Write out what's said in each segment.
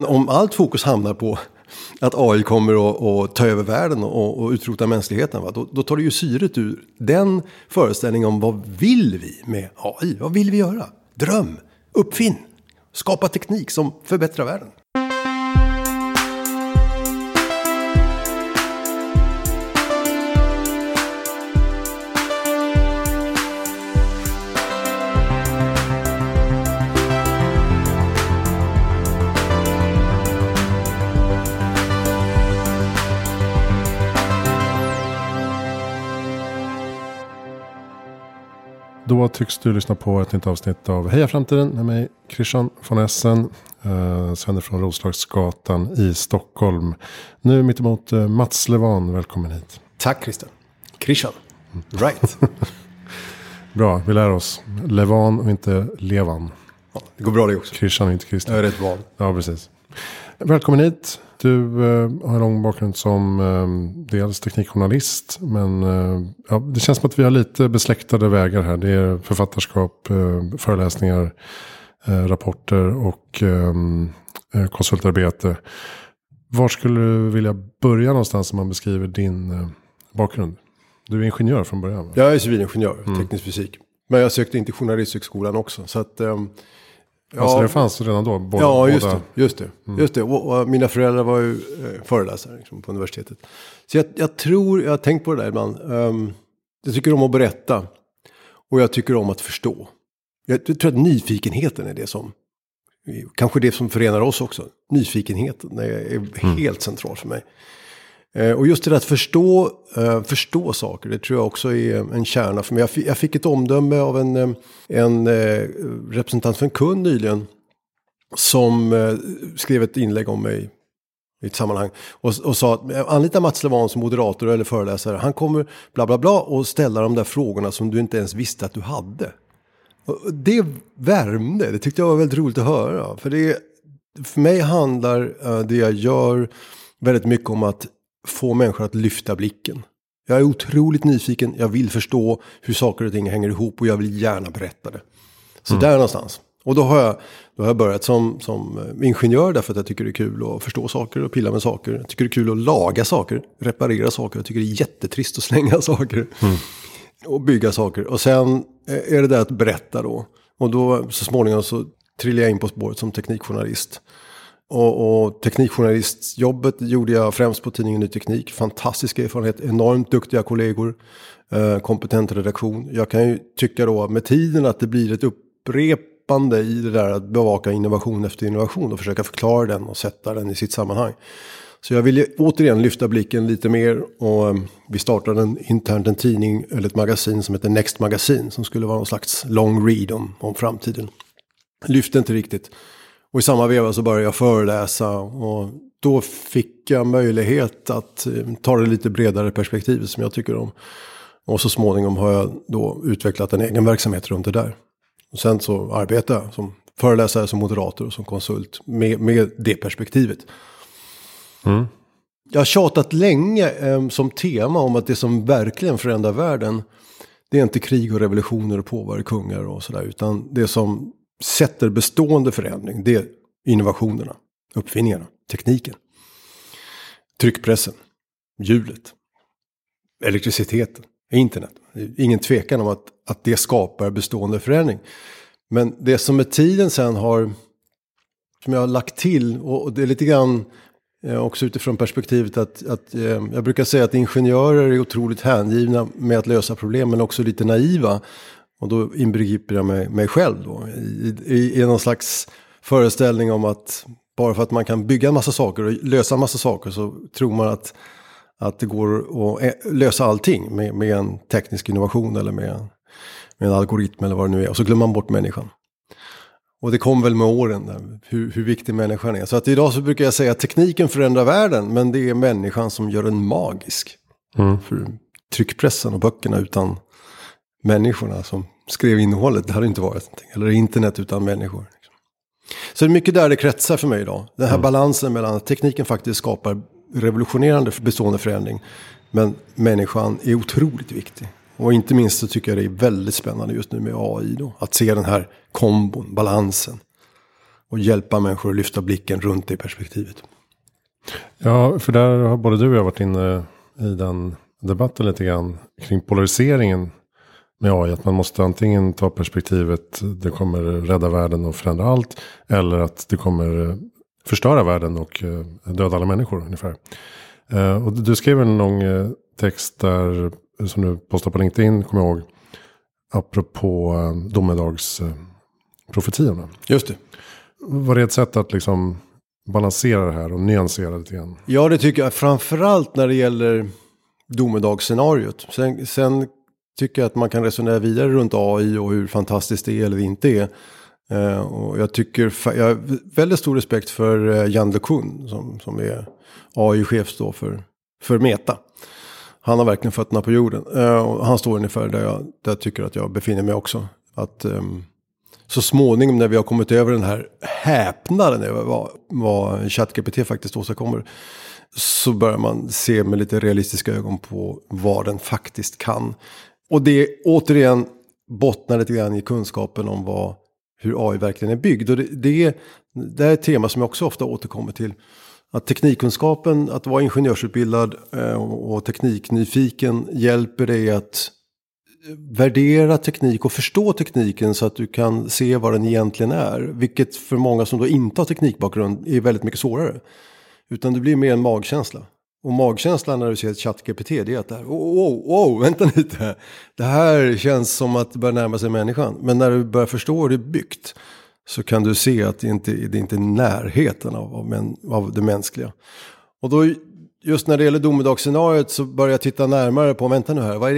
Om allt fokus hamnar på att AI kommer att ta över världen och utrota mänskligheten, va? Då tar det ju syret ur den föreställningen om vad vill vi med AI? Vad vill vi göra? Dröm, uppfinn, skapa teknik som förbättrar världen. Då tycks du lyssna på ett nytt avsnitt av Heja Framtiden med mig, Christian von Essen, sänder från Roslagsgatan i Stockholm. Nu mitt emot Mats Levan, välkommen hit. Tack Christian. Right. Bra, vi lär oss. Levan och inte Levan. Ja, det går bra det också. Christian och inte Christian. Jag är rätt van. Ja, precis. Välkommen hit. Du har en lång bakgrund som dels teknikjournalist. Men det känns som att vi har lite besläktade vägar här. Det är författarskap, föreläsningar, rapporter och konsultarbete. Var skulle du vilja börja någonstans om man beskriver din bakgrund? Du är ingenjör från början, va? Jag är civilingenjör, teknisk fysik. Men jag sökte inte journalisthögskolan också. Så att... Alltså det fanns redan då? Ja, just det. Och mina föräldrar var ju föreläsare liksom, på universitetet. Så jag har tänkt på det där ibland. Jag tycker om att berätta. Och jag tycker om att förstå. Jag tror att nyfikenheten är det som... Kanske det som förenar oss också. Nyfikenheten är helt central för mig. Och just det där att förstå saker, det tror jag också är en kärna för mig. Jag fick ett omdöme av en representant för en kund nyligen som skrev ett inlägg om mig i ett sammanhang och sa att anlita Mats Levan som moderator eller föreläsare, han kommer bla bla bla och ställa de där frågorna som du inte ens visste att du hade. Och det värmde, det tyckte jag var väldigt roligt att höra. För mig handlar det jag gör väldigt mycket om att få människor att lyfta blicken. Jag är otroligt nyfiken. Jag vill förstå hur saker och ting hänger ihop. Och jag vill gärna berätta det. Så där någonstans. Och då har jag börjat som ingenjör. Därför att jag tycker det är kul att förstå saker och pilla med saker. Jag tycker det är kul att laga saker. Reparera saker. Jag tycker det är jättetrist att slänga saker. Och bygga saker. Och sen är det där att berätta då. Och då så småningom så trillar jag in på spåret som teknikjournalist. Och teknikjournalistjobbet gjorde jag främst på tidningen Ny Teknik. Fantastisk erfarenhet, enormt duktiga kollegor, kompetent redaktion. Jag kan ju tycka då med tiden att det blir ett upprepande i det där att bevaka innovation efter innovation och försöka förklara den och sätta den i sitt sammanhang. Så jag vill återigen lyfta blicken lite mer och vi startade internt en tidning eller ett magasin som heter Next Magasin som skulle vara någon slags long read om framtiden. Lyfte inte riktigt. Och i samma veva så började jag föreläsa och då fick jag möjlighet att ta det lite bredare perspektivet som jag tycker om. Och så småningom har jag då utvecklat en egen verksamhet runt det där. Och sen så arbetar jag som föreläsare, som moderator och som konsult med det perspektivet. Jag har tjatat länge som tema om att det som verkligen förändrar världen, det är inte krig och revolutioner och påvar kungar och sådär, utan det som sätter bestående förändring, det är innovationerna, uppfinningarna, tekniken, tryckpressen, hjulet, elektriciteten, internet. Ingen tvekan om att det skapar bestående förändring. Men det som med tiden sen som jag har lagt till, och det är lite grann också utifrån perspektivet att jag brukar säga att ingenjörer är otroligt hängivna med att lösa problem, men också lite naiva. Och då inbegriper jag mig själv då, i någon slags föreställning om att bara för att man kan bygga en massa saker och lösa en massa saker så tror man att det går att lösa allting med en teknisk innovation eller med en algoritm eller vad det nu är. Och så glömmer man bort människan. Och det kom väl med åren där, hur viktig människan är. Så att idag så brukar jag säga att tekniken förändrar världen, men det är människan som gör den magisk. För tryckpressen och böckerna utan människorna som skrev innehållet, det hade inte varit någonting. Eller internet utan människor. Så det är mycket där det kretsar för mig idag. Den här balansen mellan att tekniken faktiskt skapar revolutionerande bestående förändring. Men människan är otroligt viktig. Och inte minst så tycker jag det är väldigt spännande just nu med AI då. Att se den här kombon, balansen. och hjälpa människor att lyfta blicken runt det perspektivet. Ja, för där har både du och jag varit inne i den debatten lite grann kring polariseringen med AI. Att man måste antingen ta perspektivet det kommer rädda världen och förändra allt. Eller att det kommer förstöra världen och döda alla människor ungefär. Och du skrev en lång text där som du postade på LinkedIn, kommer jag ihåg. Apropå domedagsprofetiorna. Just det. Var det ett sätt att liksom balansera det här och nyansera det lite grann? Ja, det tycker jag. Framförallt när det gäller domedagsscenariot. Sen tycker jag att man kan resonera vidare runt AI och hur fantastiskt det är eller inte är. Och jag har väldigt stor respekt för Jan LeCun som är AI-chef då för Meta. Han har verkligen fötterna på jorden. Och han står ungefär där jag tycker att jag befinner mig också. Att så småningom när vi har kommit över den här häpnaden över vad ChatGPT faktiskt åstadkommer, så börjar man se med lite realistiska ögon på vad den faktiskt kan. Och det återigen bottnar lite grann i kunskapen om hur AI verkligen är byggd. Och det är ett tema som jag också ofta återkommer till. Att teknikkunskapen, att vara ingenjörsutbildad och tekniknyfiken hjälper dig att värdera teknik och förstå tekniken så att du kan se vad den egentligen är. Vilket för många som då inte har teknikbakgrund är väldigt mycket svårare. Utan det blir mer en magkänsla. Och magkänslan när du ser ett ChatGPT, det är att det här, vänta lite. Det här känns som att det börjar närma sig människan. Men när du börjar förstå hur det är byggt, så kan du se att det inte är närheten av det mänskliga. Och då, just när det gäller domedagsscenariot, så börjar jag titta närmare på, vänta nu här, vad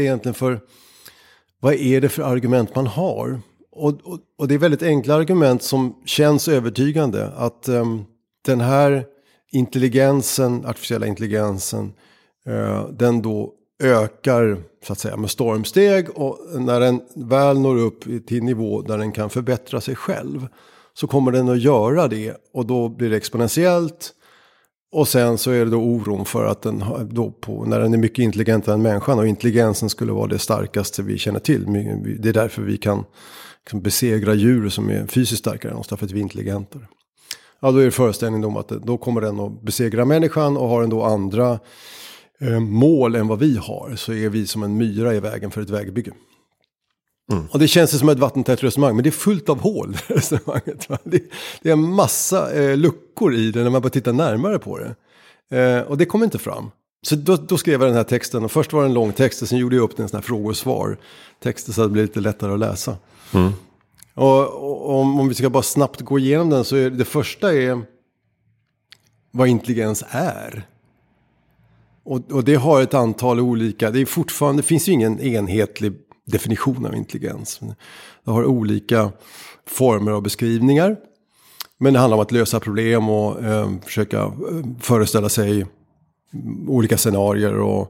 är det för argument man har? Och det är väldigt enkla argument som känns övertygande. Att den här artificiella intelligensen, den då ökar så att säga med stormsteg, och när den väl når upp till nivå där den kan förbättra sig själv, så kommer den att göra det, och då blir det exponentiellt. Och sen så är det då oron för att den då när den är mycket intelligentare än människan, och intelligensen skulle vara det starkaste vi känner till. Det är därför vi kan besegra djur som är fysiskt starkare än oss, därför att vi är intelligentare. Ja, då är det föreställningen om att då kommer den att besegra människan, och har den då andra mål än vad vi har, så är vi som en myra i vägen för ett vägbygge. Och det känns som ett vattentätt resonemang, men det är fullt av hål. Det är en massa luckor i det när man bara tittar närmare på det. Och det kommer inte fram. Så då skrev jag den här texten, och först var det en lång text, och sen gjorde jag upp en sån här frågor och svar texten, så att det blev lite lättare att läsa. Och om vi ska bara snabbt gå igenom den, så är det första vad intelligens är. Och det har ett antal olika, det finns ju ingen enhetlig definition av intelligens. Det har olika former av beskrivningar. Men det handlar om att lösa problem och försöka föreställa sig olika scenarier. Och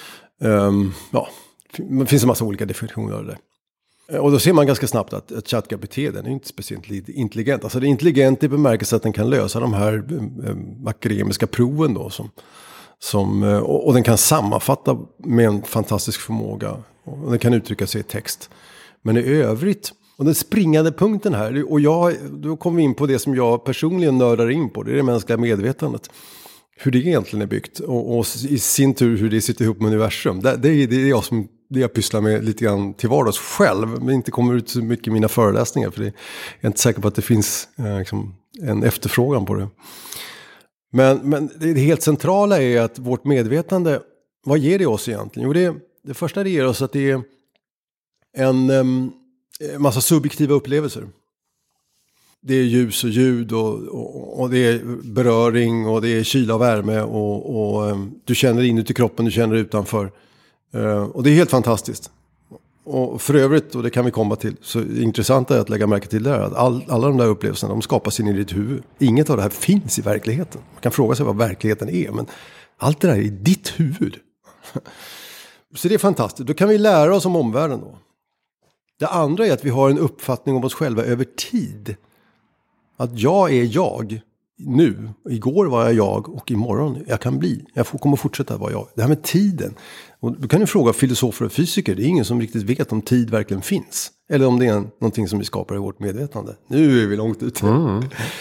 det finns en massa olika definitioner av det. Och då ser man ganska snabbt att ChatGPT, den är inte speciellt intelligent. Alltså det är intelligent i bemärkelse att den kan lösa de här akademiska proven då, och den kan sammanfatta med en fantastisk förmåga. Och den kan uttrycka sig i text. Men i övrigt, och den springande punkten här, och då kommer vi in på det som jag personligen nördar in på, det är det mänskliga medvetandet. Hur det egentligen är byggt, och i sin tur hur det sitter ihop med universum. Det är jag pysslar med lite grann till vardags själv, men inte kommer ut så mycket i mina föreläsningar, för jag är inte säker på att det finns en efterfrågan på det. Men det helt centrala är att vårt medvetande, vad ger det oss egentligen? Jo, det första det ger oss att det är en massa subjektiva upplevelser. Det är ljus och ljud och det är beröring och det är kyla och värme och du känner inuti kroppen, du känner utanför. Och det är helt fantastiskt. Och för övrigt, och det kan vi komma till, så intressant är att lägga märke till det här, att alla de där upplevelserna, de skapas in i ditt huvud. Inget av det här finns i verkligheten. Man kan fråga sig vad verkligheten är, men allt det där är i ditt huvud. Så det är fantastiskt. Då kan vi lära oss om omvärlden då. Det andra är att vi har en uppfattning om oss själva över tid. Att jag är jag nu. Igår var jag och imorgon jag kommer fortsätta vara jag. Det här med tiden. Och då kan du fråga filosofer och fysiker. Det är ingen som riktigt vet om tid verkligen finns. Eller om det är någonting som vi skapar i vårt medvetande. Nu är vi långt ute.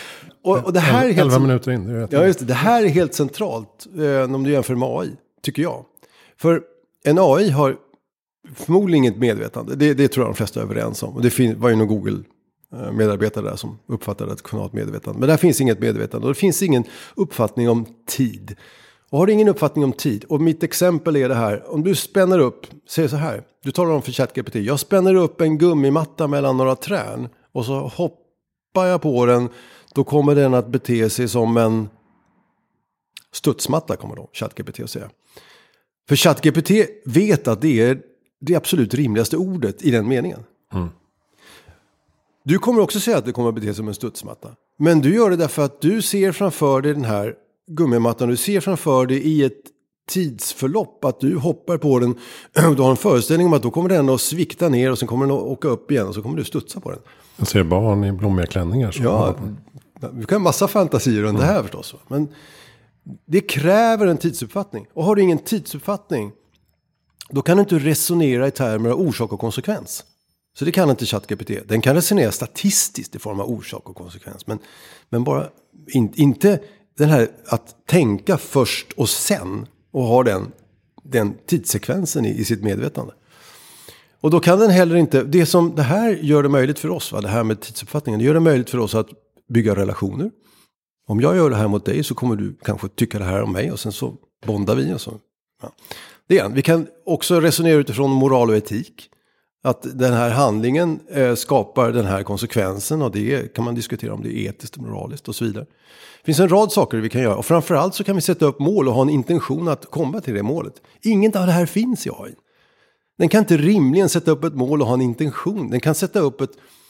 Och det här är 11 minuter in. Ja, just det. Det här är helt centralt om du jämför med AI, tycker jag. För en AI har förmodligen inget medvetande. Det tror jag de flesta är överens om. Och det var ju någon Google-medarbetare där som uppfattade att det kunde ha ett medvetande. Men där finns inget medvetande. Och det finns ingen uppfattning om tid. Och har du ingen uppfattning om tid, och mitt exempel är det här, om du spänner upp, säg så här, du talar om för ChatGPT, jag spänner upp en gummimatta mellan några trän och så hoppar jag på den, då kommer den att bete sig som en studsmatta, kommer då ChatGPT att säga. För ChatGPT vet att det är det absolut rimligaste ordet i den meningen. Mm. Du kommer också säga att det kommer att bete sig som en studsmatta, men du gör det därför att du ser framför dig den här gummimattan, du ser framför dig i ett tidsförlopp att du hoppar på den, du har en föreställning om att då kommer den att svikta ner och sen kommer den att åka upp igen och så kommer du studsa på den. Jag ser barn i blommiga klänningar. Ja, vi kan ha massa fantasier runt det här förstås. Men det kräver en tidsuppfattning. Och har du ingen tidsuppfattning, då kan du inte resonera i termer av orsak och konsekvens. Så det kan inte ChatGPT. Den kan resonera statistiskt i form av orsak och konsekvens. Men bara inte den här att tänka först och sen och ha den tidssekvensen i sitt medvetande. Och då kan den heller inte, det här gör det möjligt för oss, det här med tidsuppfattningen, det gör det möjligt för oss att bygga relationer. Om jag gör det här mot dig så kommer du kanske tycka det här om mig och sen så bondar vi och så. Ja. Det är en. Vi kan också resonera utifrån moral och etik. Att den här handlingen skapar den här konsekvensen, och det kan man diskutera om det är etiskt och moraliskt och så vidare. Det finns en rad saker vi kan göra, och framförallt så kan vi sätta upp mål och ha en intention att komma till det målet. Inget av det här finns i AI. Den kan inte rimligen sätta upp ett mål och ha en intention. Den kan sätta upp ett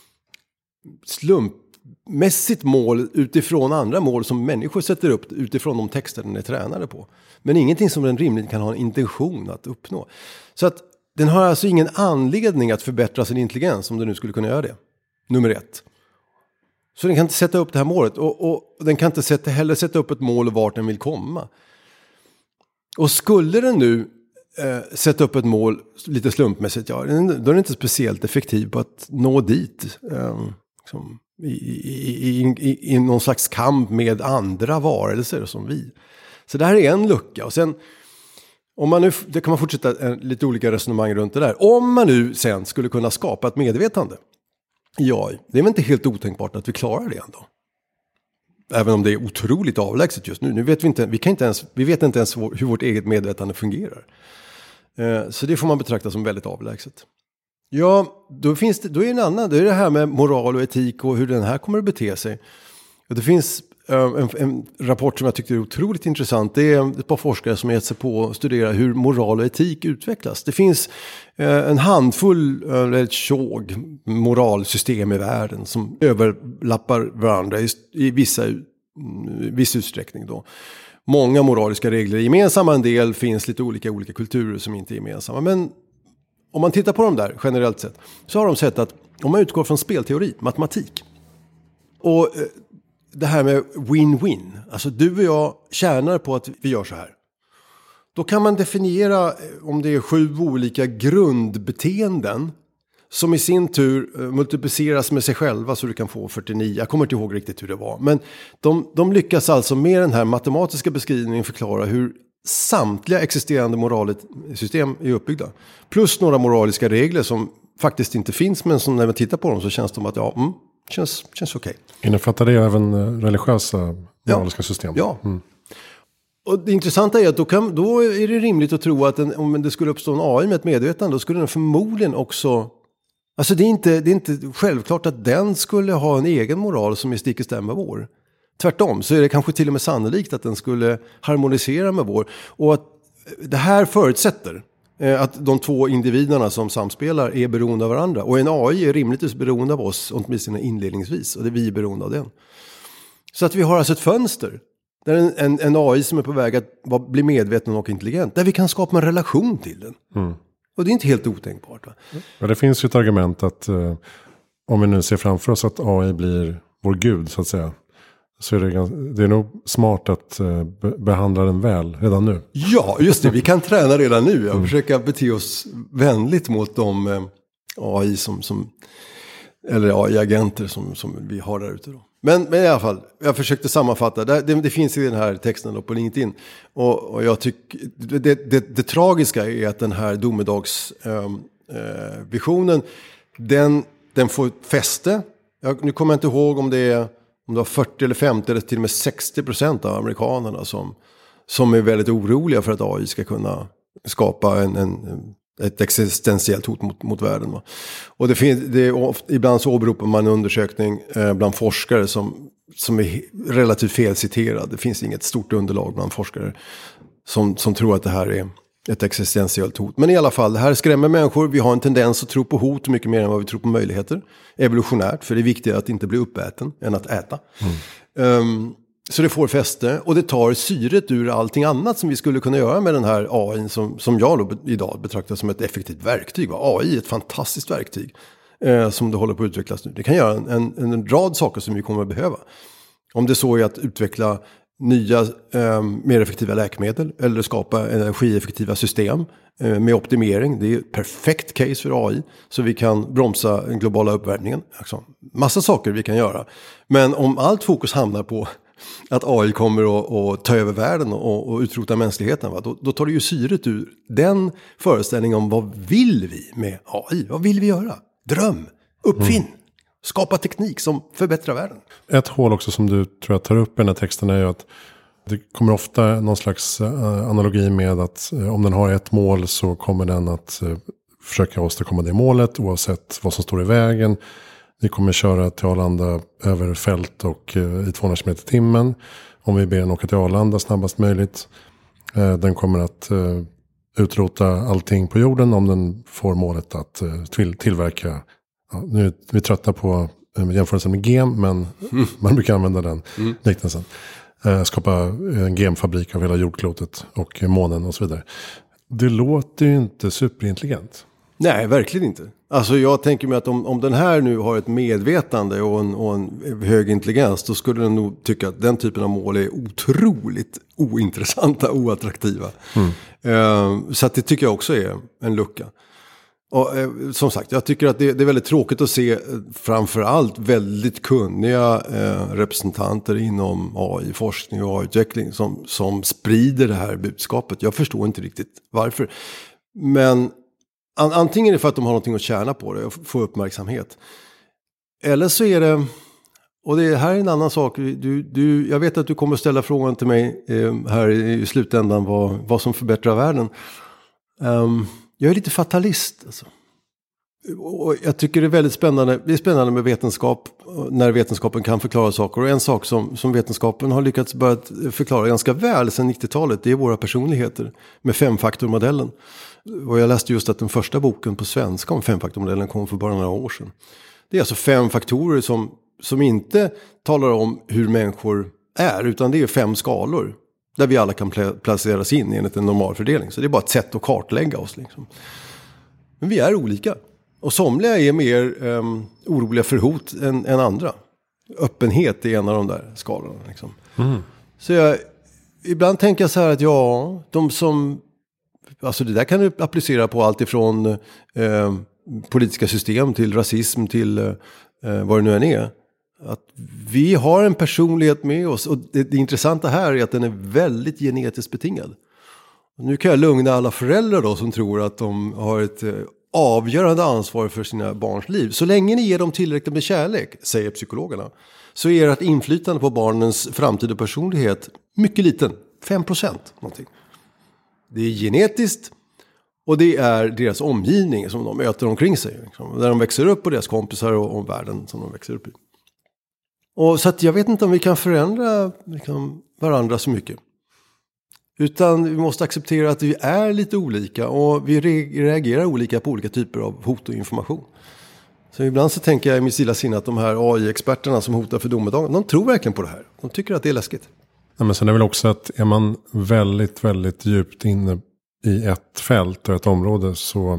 slumpmässigt mål utifrån andra mål som människor sätter upp utifrån de texter den är tränade på. Men ingenting som den rimligen kan ha en intention att uppnå. Så att den har alltså ingen anledning att förbättra sin intelligens om den nu skulle kunna göra det. Nummer 1. Så den kan inte sätta upp det här målet. Och den kan inte heller sätta upp ett mål vart den vill komma. Och skulle den nu sätta upp ett mål lite slumpmässigt, då är den inte speciellt effektiv på att nå dit. Liksom, i någon slags kamp med andra varelser som vi. Så det här är en lucka. Och sen, om man nu, det kan man fortsätta lite olika resonemang runt det där. Om man nu sen skulle kunna skapa ett medvetande. Ja, det är väl inte helt otänkbart att vi klarar det ändå. Även om det är otroligt avlägset just nu. Nu vet vi inte, vi vet inte ens hur vårt eget medvetande fungerar. Så det får man betrakta som väldigt avlägset. Ja, då är det en annan. Det är det här med moral och etik och hur den här kommer att bete sig. Och det finns en rapport som jag tyckte är otroligt intressant. Det är ett par forskare som har gett sig på att studera hur moral och etik utvecklas. Det finns en handfull, eller ett tjog moralsystem i världen som överlappar varandra i viss utsträckning då. Många moraliska regler är gemensamma, en del finns lite olika kulturer som inte är gemensamma. Men om man tittar på dem där generellt sett så har de sett att om man utgår från spelteori, matematik och det här med win-win, alltså du och jag tjänar på att vi gör så här. Då kan man definiera om det är 7 olika grundbeteenden som i sin tur multipliceras med sig själva så du kan få 49. Jag kommer inte ihåg riktigt hur det var. Men de lyckas alltså med den här matematiska beskrivningen förklara hur samtliga existerande moralsystem är uppbyggda. Plus några moraliska regler som faktiskt inte finns, men som när man tittar på dem så känns de att känns okej. Innefattar det även religiösa moraliska system? Ja. Mm. Och det intressanta är att då är det rimligt att tro att om det skulle uppstå en AI med ett medvetande, då skulle den förmodligen också... Alltså det är inte självklart att den skulle ha en egen moral som är stick i stäm med vår. Tvärtom så är det kanske till och med sannolikt att den skulle harmonisera med vår. Och att det här förutsätter att de två individerna som samspelar är beroende av varandra. Och en AI är rimligtvis beroende av oss, åtminstone inledningsvis. Och det är vi beroende av den. Så att vi har alltså ett fönster. Där en AI som är på väg att bli medveten och intelligent. Där vi kan skapa en relation till den. Mm. Och det är inte helt otänkbart. Va? Ja, det finns ju ett argument att om vi nu ser framför oss att AI blir vår gud så att säga. Så är det är nog smart att behandla den väl redan nu. Ja, just det. Vi kan träna redan nu. Och försöka bete oss vänligt mot de AI eller AI-agenter som vi har där ute då. Men i alla fall, jag försökte sammanfatta. Det finns i den här texten då på LinkedIn. Och jag tycker, det tragiska är att den här domedagsvisionen, den får fäste. Nu kommer jag inte ihåg om det var 40 eller 50 eller till och med 60% av amerikanerna som är väldigt oroliga för att AI ska kunna skapa ett existentiellt hot mot världen. Va? Och ibland så åberopar man en undersökning bland forskare som är relativt felciterad. Det finns inget stort underlag bland forskare som tror att det här är ett existentiellt hot. Men i alla fall, det här skrämmer människor. Vi har en tendens att tro på hot mycket mer än vad vi tror på möjligheter. Evolutionärt, för det är viktigare att inte bli uppäten än att äta. Så det får fäste och det tar syret ur allting annat som vi skulle kunna göra med den här AI som jag då idag betraktar som ett effektivt verktyg. AI är ett fantastiskt verktyg som det håller på att utvecklas nu. Det kan göra en rad saker som vi kommer att behöva. Om det så är att utveckla nya mer effektiva läkemedel eller skapa energieffektiva system med optimering. Det är ett perfekt case för AI så vi kan bromsa den globala uppvärmningen. Alltså, massa saker vi kan göra. Men om allt fokus hamnar på att AI kommer att ta över världen och utrota mänskligheten, va? Då tar det ju syret ur den föreställningen om vad vill vi med AI? Vad vill vi göra? Dröm, uppfinn, skapa teknik som förbättrar världen. Ett hål också som du tror jag tar upp i den här texten är ju att det kommer ofta någon slags analogi med att om den har ett mål så kommer den att försöka åstadkomma det målet oavsett vad som står i vägen. Vi kommer köra till Arlanda över fält och i 200 km i timmen. Om vi ber den åka till Arlanda snabbast möjligt. Den kommer att utrota allting på jorden om den får målet att tillverka. Ja, nu är vi trötta på jämförelsen med gem, men man brukar använda den liknelsen. Skapa en gemfabrik av hela jordklotet och månen och så vidare. Det låter ju inte superintelligent. Nej, verkligen inte. Alltså jag tänker mig att om den här nu har ett medvetande och en hög intelligens, då skulle den nog tycka att den typen av mål är otroligt ointressanta, oattraktiva. Så att det tycker jag också är en lucka. Och som sagt, jag tycker att det är väldigt tråkigt att se framförallt väldigt kunniga representanter inom AI-forskning och AI-utveckling som sprider det här budskapet. Jag förstår inte riktigt varför. Men antingen är det för att de har någonting att tjäna på det och få uppmärksamhet. Eller så är det, och det här är en annan sak, jag vet att du kommer att ställa frågan till mig här i slutändan vad som förbättrar världen. Jag är lite fatalist. Alltså. Och jag tycker det är väldigt spännande. Det är spännande med vetenskap när vetenskapen kan förklara saker. Och en sak som vetenskapen har lyckats börja förklara ganska väl sedan 90-talet, det är våra personligheter med femfaktormodellen. Och jag läste just att den första boken på svenska om femfaktormodellen kom för bara några år sedan. Det är alltså 5 faktorer som inte talar om hur människor är, utan det är 5 skalor. Där vi alla kan placeras in enligt en normal fördelning. Så det är bara ett sätt att kartlägga oss. Liksom. Men vi är olika. Och somliga är mer oroliga för hot än andra. Öppenhet är en av de där skalorna. Liksom. Så ibland tänker jag så här att de som... Alltså det där kan du applicera på allt ifrån politiska system till rasism till vad det nu än är. Att vi har en personlighet med oss och det intressanta här är att den är väldigt genetiskt betingad. Och nu kan jag lugna alla föräldrar då som tror att de har ett avgörande ansvar för sina barns liv. Så länge ni ger dem tillräckligt med kärlek, säger psykologerna, så är ert inflytande på barnens framtid och personlighet mycket liten. 5% någonting. Det är genetiskt och det är deras omgivning som de möter omkring sig. Liksom, där de växer upp och deras kompisar och världen som de växer upp i. Och så att jag vet inte om vi kan förändra varandra så mycket. Utan vi måste acceptera att vi är lite olika och vi reagerar olika på olika typer av hot och information. Så ibland så tänker jag i mitt stilla sinne att de här AI-experterna som hotar för domedagen, de tror verkligen på det här. De tycker att det är läskigt. Ja, men sen är det väl också att är man väldigt, väldigt djupt inne i ett fält och ett område så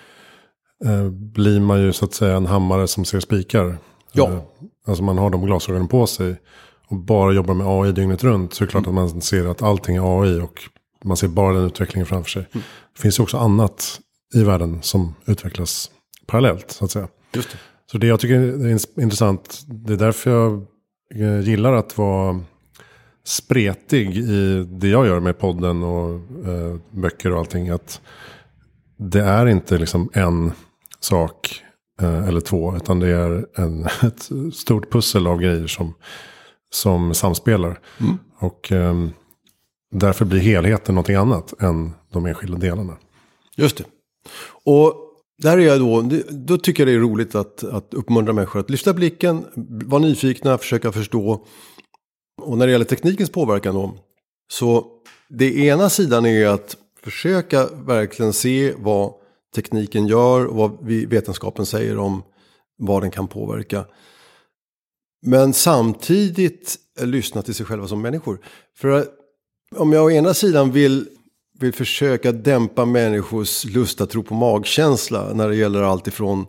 blir man ju så att säga en hammare som ser spikar. Ja. Alltså man har de glasögonen på sig och bara jobbar med AI dygnet runt så är det klart att man ser att allting är AI och man ser bara den utvecklingen framför sig. Det finns ju också annat i världen som utvecklas parallellt så att säga. Just det. Så det jag tycker är intressant, det är därför jag gillar att vara spretig i det jag gör med podden och böcker och allting. Att det är inte liksom en sak eller två, utan det är ett stort pussel av grejer som samspelar. Och därför blir helheten någonting annat än de enskilda delarna. Just det. Och där är jag då tycker jag det är roligt att uppmuntra människor att lyfta blicken, vara nyfikna, försöka förstå. Och när det gäller teknikens påverkan då, så det ena sidan är att försöka verkligen se vad tekniken gör och vad vetenskapen säger om vad den kan påverka. Men samtidigt lyssna till sig själva som människor. För om jag å ena sidan vill försöka dämpa människors lust att tro på magkänsla när det gäller allt ifrån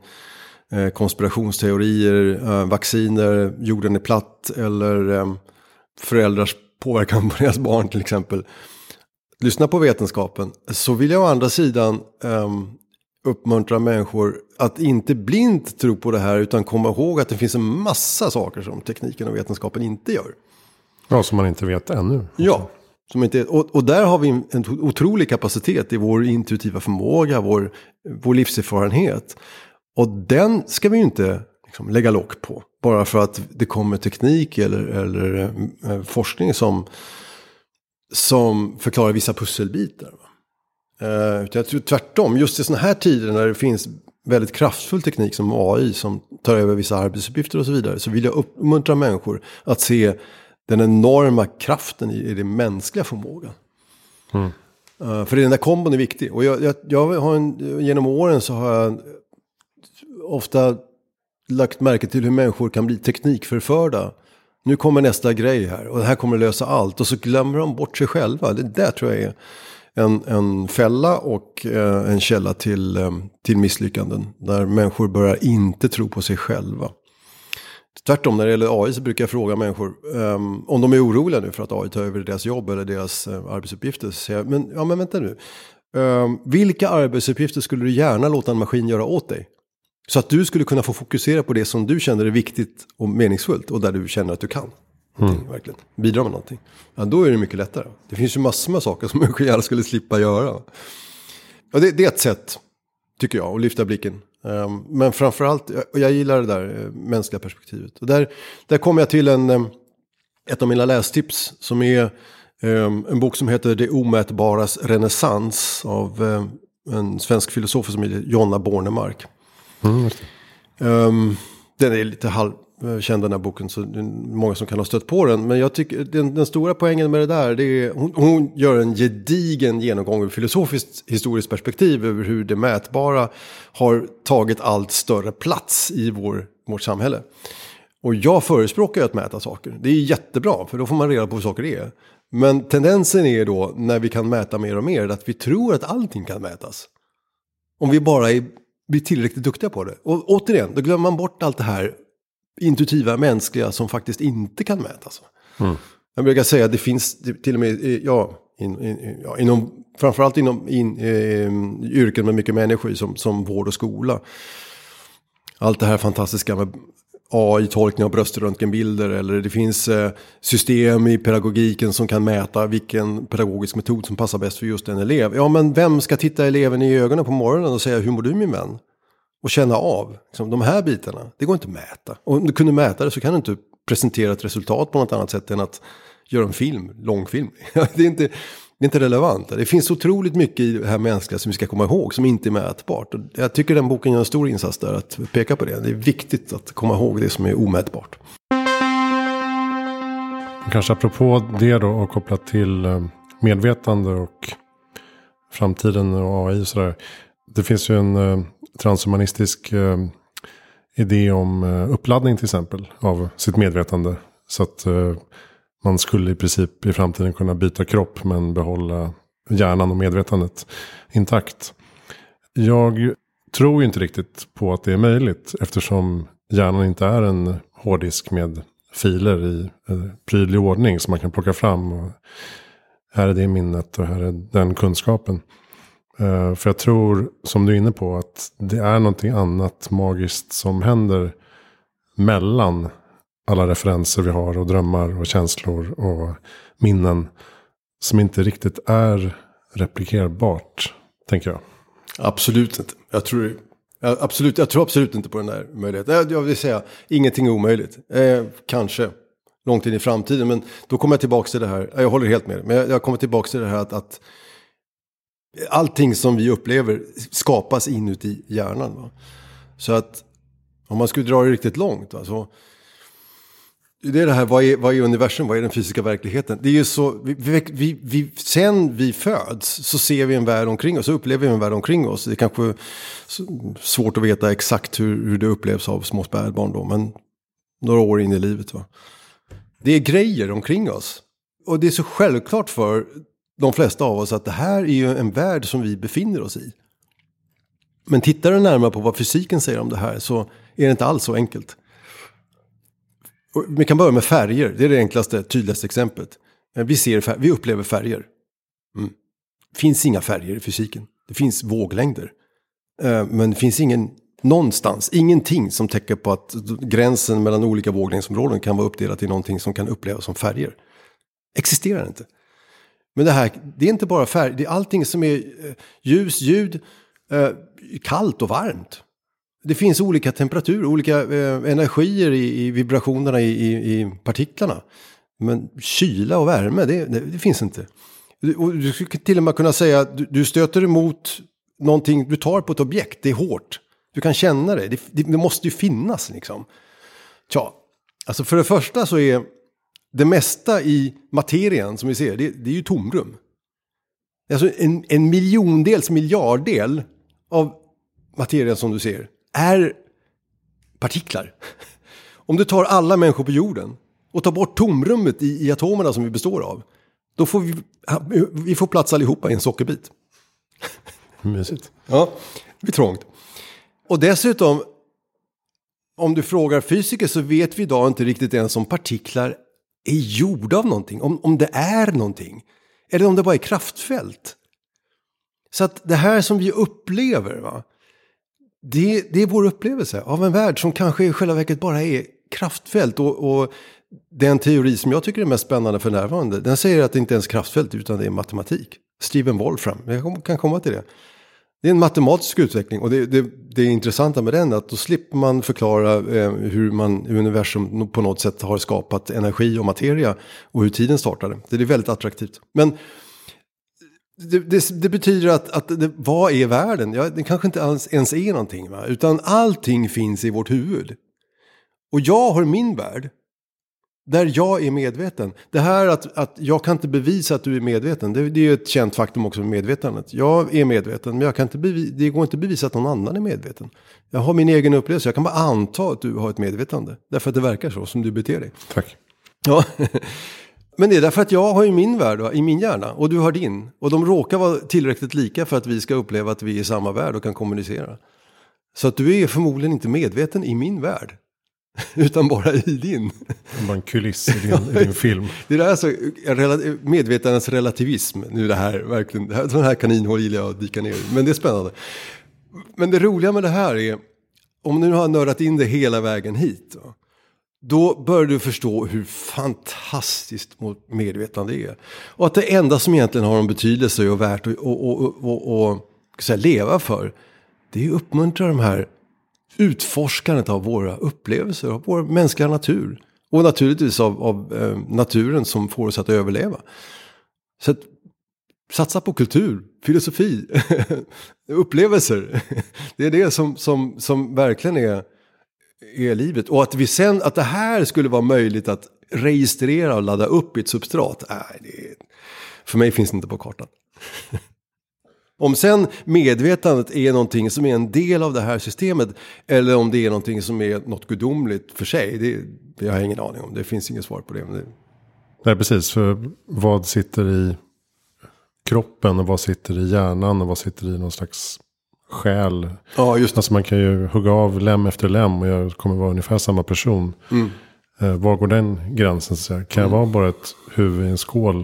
konspirationsteorier, vacciner, jorden är platt eller föräldrars påverkan på deras barn till exempel. Lyssna på vetenskapen. Så vill jag å andra sidan uppmuntra människor att inte blint tro på det här utan komma ihåg att det finns en massa saker som tekniken och vetenskapen inte gör. Ja, som man inte vet ännu. Ja, som inte, och där har vi en otrolig kapacitet i vår intuitiva förmåga, vår livserfarenhet. Och den ska vi ju inte liksom lägga lock på. Bara för att det kommer teknik eller forskning som förklarar vissa pusselbitar. Jag tror tvärtom, just i såna här tider när det finns väldigt kraftfull teknik som AI som tar över vissa arbetsuppgifter och så vidare, så vill jag uppmuntra människor att se den enorma kraften i den mänskliga förmågan. För den där kombon är viktig. Och jag har genom åren så har jag ofta lagt märke till hur människor kan bli teknikförförda. Nu kommer nästa grej här och det här kommer lösa allt. Och så glömmer de bort sig själva. Det där tror jag är en fälla och en källa till misslyckanden. Där människor börjar inte tro på sig själva. Tvärtom, när det gäller AI så brukar jag fråga människor om de är oroliga nu för att AI tar över deras jobb eller deras arbetsuppgifter. Så säger jag, men vänta nu. Vilka arbetsuppgifter skulle du gärna låta en maskin göra åt dig? Så att du skulle kunna få fokusera på det som du känner är viktigt och meningsfullt och där du känner att du kan. Verkligen. Bidra med någonting. Ja, då är det mycket lättare. Det finns ju massor med saker som människor gärna skulle slippa göra. Och det är ett sätt, tycker jag, att lyfta blicken. Men framförallt, och jag gillar det där mänskliga perspektivet. Och där kommer jag till ett av mina lästips som är en bok som heter Det omätbaras renässans av en svensk filosof som heter Jonna Bornemark. Den är lite halvkänd den här boken, så det är många som kan ha stött på den. Men jag tycker den stora poängen med det där, det är hon gör en gedigen genomgång ur filosofiskt historiskt perspektiv över hur det mätbara har tagit allt större plats i vårt samhälle. Och jag förespråkar ju att mäta saker. Det är jättebra, för då får man reda på hur saker är. Men tendensen är då, när vi kan mäta mer och mer, att vi tror att allting kan mätas. Om vi bara blir tillräckligt duktiga på det. Och återigen, då glömmer man bort allt det här intuitiva, mänskliga som faktiskt inte kan mätas. Jag brukar säga att det finns till och med framförallt inom yrken med mycket människor som vård och skola. Allt det här fantastiska med AI-tolkning av bröströntgenbilder, eller det finns system i pedagogiken som kan mäta vilken pedagogisk metod som passar bäst för just en elev. Ja, men vem ska titta eleven i ögonen på morgonen och säga hur mår du min vän? Och känna av liksom, de här bitarna. Det går inte att mäta. Och om du kunde mäta det så kan du inte presentera ett resultat på något annat sätt än att göra en film, långfilm. Det är inte relevant. Det finns otroligt mycket i det här mänskliga som vi ska komma ihåg som inte är mätbart. Och jag tycker den boken gör en stor insats där att peka på det. Det är viktigt att komma ihåg det som är omätbart. Kanske apropå det då och kopplat till medvetande och framtiden och AI och sådär. Det finns ju en transhumanistisk idé om uppladdning till exempel av sitt medvetande. Så att man skulle i princip i framtiden kunna byta kropp men behålla hjärnan och medvetandet intakt. Jag tror ju inte riktigt på att det är möjligt eftersom hjärnan inte är en hårddisk med filer i prydlig ordning som man kan plocka fram. Och här är det minnet och här är den kunskapen. För jag tror, som du är inne på, att det är någonting annat magiskt som händer mellan alla referenser vi har och drömmar och känslor och minnen som inte riktigt är replikerbart, tänker jag. Absolut inte. Jag tror absolut inte på den där möjligheten. Jag vill säga, ingenting är omöjligt. Kanske långt in i framtiden, men då kommer jag tillbaka till det här. Jag håller helt med. Men jag kommer tillbaka till det här att allting som vi upplever skapas inuti hjärnan. Va? Så att om man skulle dra det riktigt långt, va, så det är det här, vad är universum, vad är den fysiska verkligheten? Det är ju så, sen vi föds så ser vi en värld omkring oss, så upplever vi en värld omkring oss. Det är kanske svårt att veta exakt hur det upplevs av små spädbarn då, men några år in i livet. Va? Det är grejer omkring oss. Och det är så självklart för de flesta av oss att det här är ju en värld som vi befinner oss i. Men tittar du närmare på vad fysiken säger om det här så är det inte alls så enkelt. Och vi kan börja med färger. Det är det enklaste, tydligaste exemplet. Vi upplever färger. Det finns inga färger i fysiken. Det finns våglängder. Men det finns ingenting som täcker på att gränsen mellan olika våglängdsområden kan vara uppdelat i någonting som kan upplevas som färger. Existerar inte. Men det är inte bara färg. Det är allting som är ljus, ljud, kallt och varmt. Det finns olika temperaturer, olika energier i vibrationerna i partiklarna. Men kyla och värme, det finns inte. Och du skulle till och med kunna säga att du stöter emot någonting, du tar på ett objekt, det är hårt. Du kan känna det, det måste ju finnas liksom. Tja, alltså för det första så är det mesta i materien som vi ser, det är ju tomrum. Alltså en miljondels miljarddel av materien som du ser är partiklar. Om du tar alla människor på jorden och tar bort tomrummet i atomerna som vi består av, då får vi får plats allihopa i en sockerbit. Mysigt. Ja, det blir trångt. Och dessutom, om du frågar fysiker så vet vi idag inte riktigt ens om partiklar är gjorda av någonting. Om det är någonting. Eller om det bara är kraftfält. Så att det här som vi upplever, va, det är vår upplevelse av en värld som kanske i själva verket bara är kraftfält. Och den teori som jag tycker är mest spännande för närvarande, den säger att det inte är ens kraftfält utan det är matematik. Stephen Wolfram, jag kan komma till det. Det är en matematisk utveckling och det intressanta med den är att då slipper man förklara hur universum på något sätt har skapat energi och materia och hur tiden startade. Det är väldigt attraktivt. Men det betyder att vad är världen? Ja, det kanske inte ens är någonting, va? Utan allting finns i vårt huvud. Och jag har min värld där jag är medveten. Det här att jag kan inte bevisa att du är medveten. Det är ju ett känt faktum också med medvetandet. Jag är medveten, men det går inte att bevisa att någon annan är medveten. Jag har min egen upplevelse. Jag kan bara anta att du har ett medvetande. Därför att det verkar så som du beter dig. Tack. Ja. Men det är därför att jag har ju min värld i min hjärna och du har din. Och de råkar vara tillräckligt lika för att vi ska uppleva att vi är i samma värld och kan kommunicera. Så att du är förmodligen inte medveten i min värld. Utan bara i din. Bara en kuliss i din film. Det är alltså medvetandets relativism. Nu det här, verkligen. Sån här kaninhål gillar jag att dyka ner i. Men det är spännande. Men det roliga med det här är, om du nu har nördat in det hela vägen hit, då börjar du förstå hur fantastiskt medvetande är. Och att det enda som egentligen har en betydelse och värt att leva för, det är att uppmuntra de här utforskandet av våra upplevelser, av vår mänskliga natur. Och naturligtvis av naturen som får oss att överleva. Så att satsa på kultur, filosofi, upplevelser. Det är det som verkligen är livet. Och att det här skulle vara möjligt att registrera och ladda upp i ett substrat. För mig finns det inte på kartan. Om sen medvetandet är någonting som är en del av det här systemet eller om det är någonting som är något gudomligt för sig, det har jag ingen aning om. Det finns inget svar på det. Nej, precis. För vad sitter i kroppen och vad sitter i hjärnan och vad sitter i någon slags själ? Ja, just det. Alltså man kan ju hugga av lem efter lem och jag kommer vara ungefär samma person. Var går den gränsen? Så kan jag vara bara ett huvud i en skål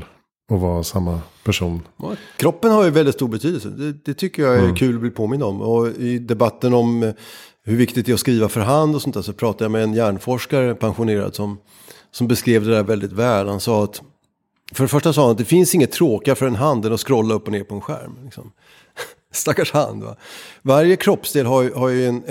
att vara samma person. Ja, kroppen har ju väldigt stor betydelse. Det tycker jag är kul att bli påminna om. Och i debatten om hur viktigt det är att skriva för hand och sånt där, så pratade jag med en hjärnforskare, pensionerad, som beskrev det där väldigt väl. Han sa att, för det första sa han att det finns inget tråkigare för en hand än att scrolla upp och ner på en skärm. Liksom. Stackars hand, va? Varje kroppsdel har ju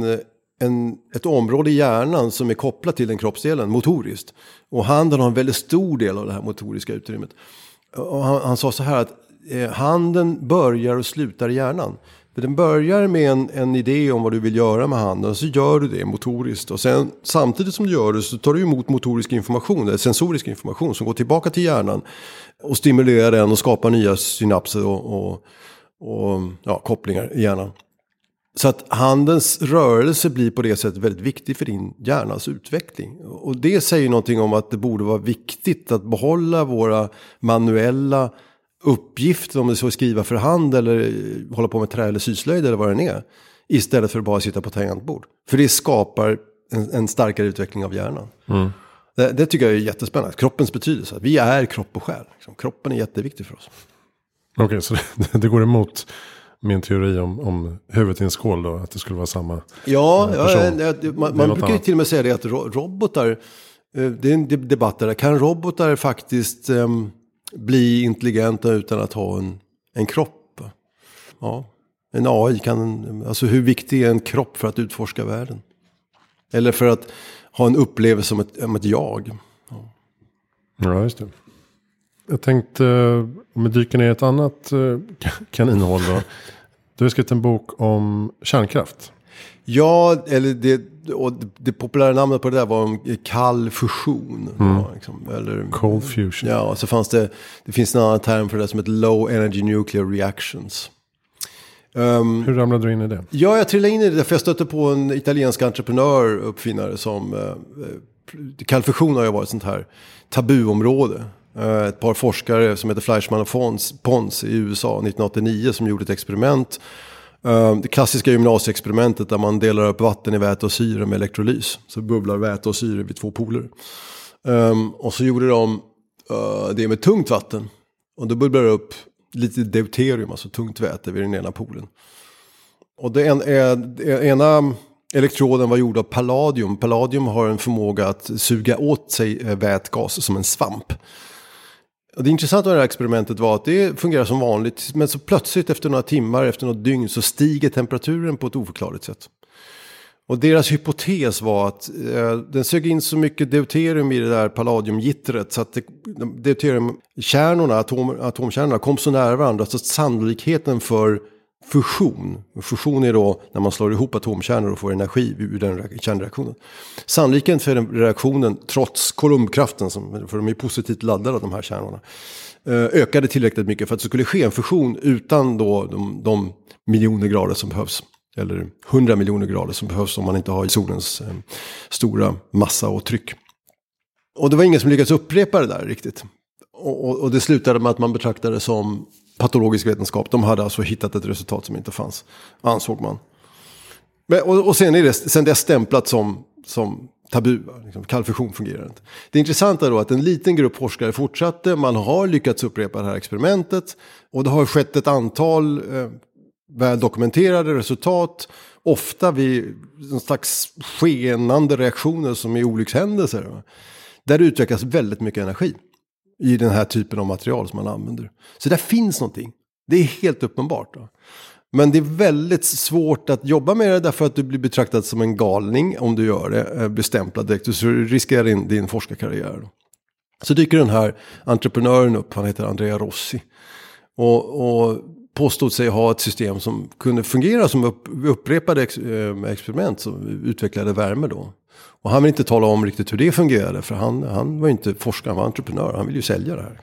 ett område i hjärnan som är kopplat till den kroppsdelen motoriskt. Och handen har en väldigt stor del av det här motoriska utrymmet. Och han sa så här att handen börjar och slutar i hjärnan. För den börjar med en idé om vad du vill göra med handen, och så gör du det motoriskt. Och sen samtidigt som du gör det så tar du emot motorisk information, eller sensorisk information som går tillbaka till hjärnan och stimulerar den och skapar nya synapser och kopplingar i hjärnan. Så att handens rörelse blir på det sättet väldigt viktig för din hjärnas utveckling. Och det säger någonting om att det borde vara viktigt att behålla våra manuella uppgifter, om det så är skriva för hand eller hålla på med trä eller syslöjd eller vad det är, istället för att bara sitta på tangentbord. För det skapar en starkare utveckling av hjärnan. Det tycker jag är jättespännande. Kroppens betydelse. Vi är kropp och själ. Kroppen är jätteviktig för oss. Okej, så det går emot min teori om huvudet i en skål då, att det skulle vara samma person. Man brukar ju till och med säga det att robotar, det är en debatt där, kan robotar faktiskt bli intelligenta utan att ha en kropp? Ja, en AI alltså hur viktig är en kropp för att utforska världen? Eller för att ha en upplevelse om ett jag? Ja, just det. Jag tänkte, om vi dyker ner i ett annat kaninhål då. Du har skrivit en bok om kärnkraft. Ja, eller det populära namnet på det där var kall fusion. Liksom, eller, cold fusion. Ja, så det finns en annan term för det som heter low energy nuclear reactions. Hur ramlade du in i det? Ja, jag trillade in i det för jag stötte på en italiensk entreprenör, uppfinnare som kall fusion har ju varit ett sånt här tabuområde. Ett par forskare som heter Fleischmann och Pons i USA 1989 som gjorde ett experiment. Det klassiska gymnasieexperimentet där man delar upp vatten i väte och syre med elektrolys. Så bubblar väte och syre vid 2 poler. Och så gjorde de det med tungt vatten. Och då bubblar det upp lite deuterium, alltså tungt väte vid den ena polen. Och ena elektroden var gjord av palladium. Palladium har en förmåga att suga åt sig vätgas som en svamp. Och det intressanta med det här experimentet var att det fungerar som vanligt. Men så plötsligt efter några timmar, efter något dygn, så stiger temperaturen på ett oförklarligt sätt. Och deras hypotes var att den sög in så mycket deuterium i det där palladiumgittret så att deuteriumkärnorna, atomkärnorna kom så nära varandra så att sannolikheten för fusion är då när man slår ihop atomkärnor och får energi ur den kärnreaktionen. Sannolikheten för den reaktionen, trots Coulombkraften, för de är positivt laddade de här kärnorna, ökade tillräckligt mycket för att det skulle ske en fusion utan då de miljoner grader som behövs. Eller 100 miljoner grader som behövs om man inte har solens stora massa och tryck. Och det var ingen som lyckades upprepa det där riktigt. Och det slutade med att man betraktade det som patologisk vetenskap. De hade alltså hittat ett resultat som inte fanns, ansåg man. Och sen är det stämplat som tabu. Liksom, kall fusion fungerar inte. Det intressanta är då att en liten grupp forskare fortsatte. Man har lyckats upprepa det här experimentet. Och det har skett ett antal väl dokumenterade resultat. Ofta vid en slags skenande reaktioner som är olyckshändelser. Där det utvecklas väldigt mycket energi i den här typen av material som man använder. Så där finns någonting. Det är helt uppenbart. Då. Men det är väldigt svårt att jobba med det därför att du blir betraktad som en galning om du gör det. Blir stämplad direkt. Så du riskerar din forskarkarriär. Då. Så dyker den här entreprenören upp. Han heter Andrea Rossi. Och påstod sig ha ett system som kunde fungera som upprepade experiment som utvecklade värme då. Och han vill inte tala om riktigt hur det fungerade för han var inte forskare, han var entreprenör. Han ville ju sälja det här.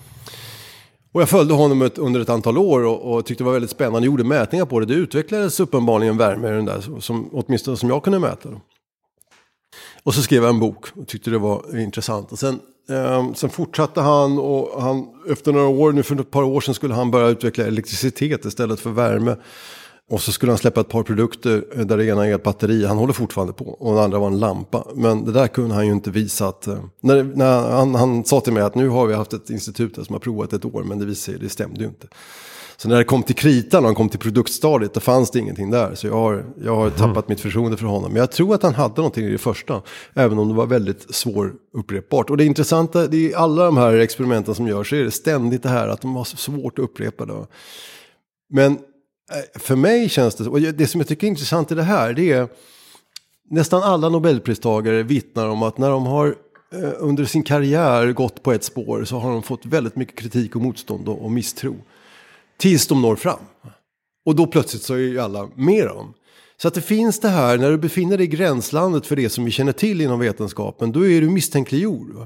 Och jag följde honom under ett antal år och tyckte det var väldigt spännande. Han gjorde mätningar på det. Det utvecklades uppenbarligen värme i den där, åtminstone som jag kunde mäta. Då. Och så skrev jag en bok och tyckte det var intressant. Och sen fortsatte han och efter några år, nu för ett par år sedan skulle han börja utveckla elektricitet istället för värme. Och så skulle han släppa ett par produkter där det ena är ett batteri. Han håller fortfarande på. Och den andra var en lampa. Men det där kunde han ju inte visa att... När han sa till mig att nu har vi haft ett institut som har provat ett år. Men det visade sig, det stämde ju inte. Så när det kom till kritan och han kom till produktstadiet, då fanns det ingenting där. Så jag har tappat mitt förtroende för honom. Men jag tror att han hade någonting i det första. Även om det var väldigt svårupprepbart. Och det intressanta, det är alla de här experimenten som görs, så är det ständigt det här att de har så svårt att upprepa det. Men för mig känns det, och det som jag tycker är intressant i det här, det är nästan alla Nobelpristagare vittnar om att när de har under sin karriär gått på ett spår, så har de fått väldigt mycket kritik och motstånd och misstro. Tills de når fram. Och då plötsligt så är ju alla med dem. Så att det finns det här, när du befinner dig i gränslandet för det som vi känner till inom vetenskapen, då är du misstänkliggjord.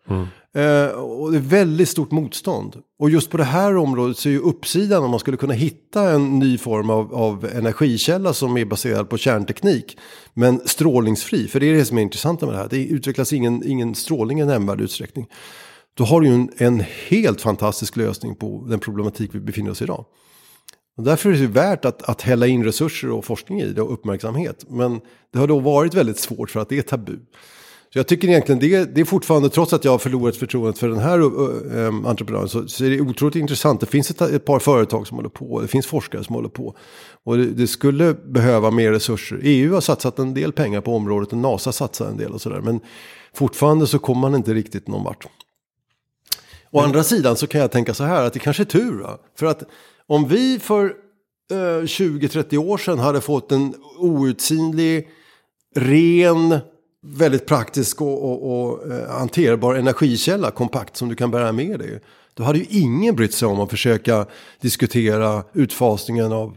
Och det är väldigt stort motstånd. Och just på det här området så är ju uppsidan, om man skulle kunna hitta en ny form av energikälla som är baserad på kärnteknik, men strålningsfri, för det är det som är intressant med det här. Det utvecklas ingen strålning i nämnvärd utsträckning. Då har du ju en helt fantastisk lösning på den problematik vi befinner oss i idag. Och därför är det värt att hälla in resurser och forskning i det och uppmärksamhet. Men det har då varit väldigt svårt för att det är tabu. Så jag tycker egentligen det är fortfarande, trots att jag har förlorat förtroendet för den här entreprenören, så är det otroligt intressant. Det finns ett par företag som håller på, det finns forskare som håller på. Och det skulle behöva mer resurser. EU har satsat en del pengar på området och NASA satsar en del och sådär. Men fortfarande så kommer man inte riktigt någon vart. Å andra sidan så kan jag tänka så här att det kanske är tur. Va? För att om vi för 20-30 år sedan hade fått en outsinlig, ren, väldigt praktisk och hanterbar energikälla, kompakt, som du kan bära med dig. Då hade ju ingen brytt sig om att försöka diskutera utfasningen av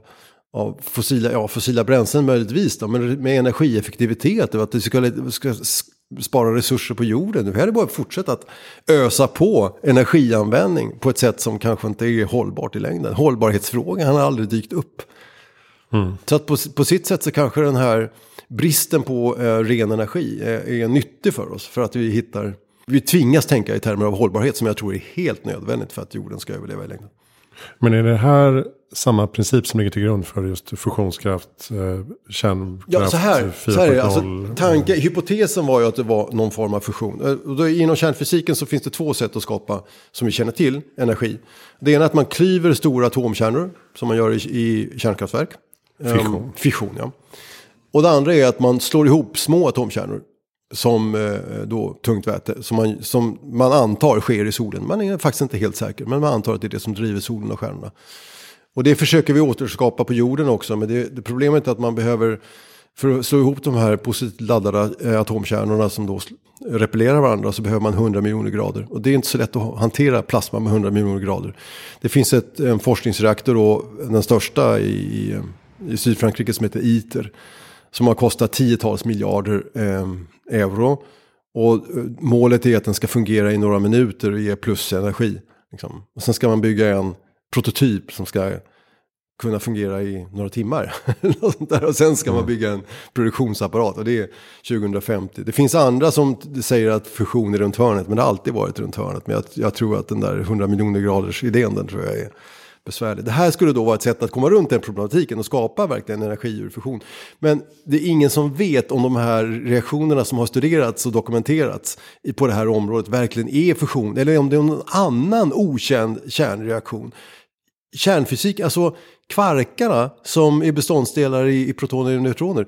fossila bränslen möjligtvis. Då, men med energieffektivitet och att det ska spara resurser på jorden. Vi hade bara fortsatt att ösa på energianvändning på ett sätt som kanske inte är hållbart i längden. Hållbarhetsfrågan har aldrig dykt upp. Så att på sitt sätt så kanske den här bristen på ren energi är nyttig för oss. För att vi tvingas tänka i termer av hållbarhet som jag tror är helt nödvändigt för att jorden ska överleva i längden. Men är det här samma princip som ligger till grund för just fusionskraft, kärnkraft? Ja, så här alltså, hypotesen var ju att det var någon form av fusion. Och då, inom kärnfysiken så finns det två sätt att skapa, som vi känner till, energi. Det ena är att man klyver stora atomkärnor, som man gör i kärnkraftverk. Fission, ja. Och det andra är att man slår ihop små atomkärnor som då tungt väte som man antar sker i solen. Man är faktiskt inte helt säker, men man antar att det är det som driver solen och stjärnorna. Och det försöker vi återskapa på jorden också, men det problemet är att man behöver, för att slå ihop de här positivt laddade atomkärnorna som då repellerar varandra, så behöver man 100 miljoner grader. Och det är inte så lätt att hantera plasma med 100 miljoner grader. Det finns en forskningsreaktor då, den största i Sydfrankrike, som heter ITER, som har kostat 10-tals miljarder euro. Och målet är att den ska fungera i några minuter och ge plus energi. Liksom. Och sen ska man bygga en prototyp som ska kunna fungera i några timmar. Och sen ska man bygga en produktionsapparat, och det är 2050. Det finns andra som säger att fusion är runt hörnet, men det har alltid varit runt hörnet. Men jag tror att den där 100 miljoner graders idén, den tror jag är besvärlig. Det här skulle då vara ett sätt att komma runt den problematiken och skapa verkligen energi ur fusion. Men det är ingen som vet om de här reaktionerna som har studerats och dokumenterats på det här området verkligen är fusion, eller om det är någon annan okänd kärnreaktion. Kärnfysik, alltså kvarkarna som är beståndsdelar i protoner och neutroner,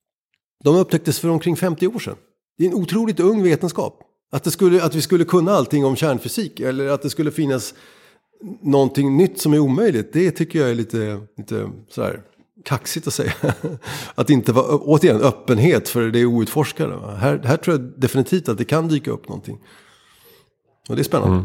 de upptäcktes för omkring 50 år sedan. Det är en otroligt ung vetenskap. Att vi skulle kunna allting om kärnfysik, eller att det skulle finnas någonting nytt som är omöjligt, det tycker jag är lite sådär kaxigt att säga. Att inte vara, återigen, öppenhet för det outforskade. Här tror jag definitivt att det kan dyka upp någonting. Och det är spännande.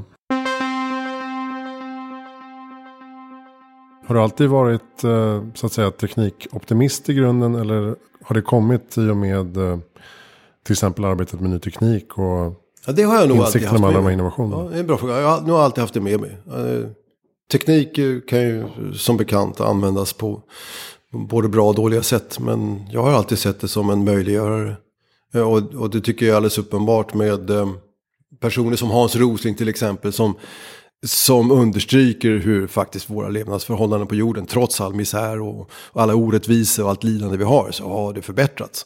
Har du alltid varit så att säga teknikoptimist i grunden, eller har det kommit i och med till exempel arbetet med ny teknik och det har jag nog alltid haft med mig. Innovationer? Ja, det är en bra fråga. Jag har nog alltid haft det med mig. Teknik kan ju som bekant användas på både bra och dåliga sätt, men jag har alltid sett det som en möjliggörare. Och det tycker jag är alldeles uppenbart med personer som Hans Rosling till exempel, som som understryker hur faktiskt våra levnadsförhållanden på jorden, trots all misär och alla orättvisor och allt lidande vi har, så har det förbättrats.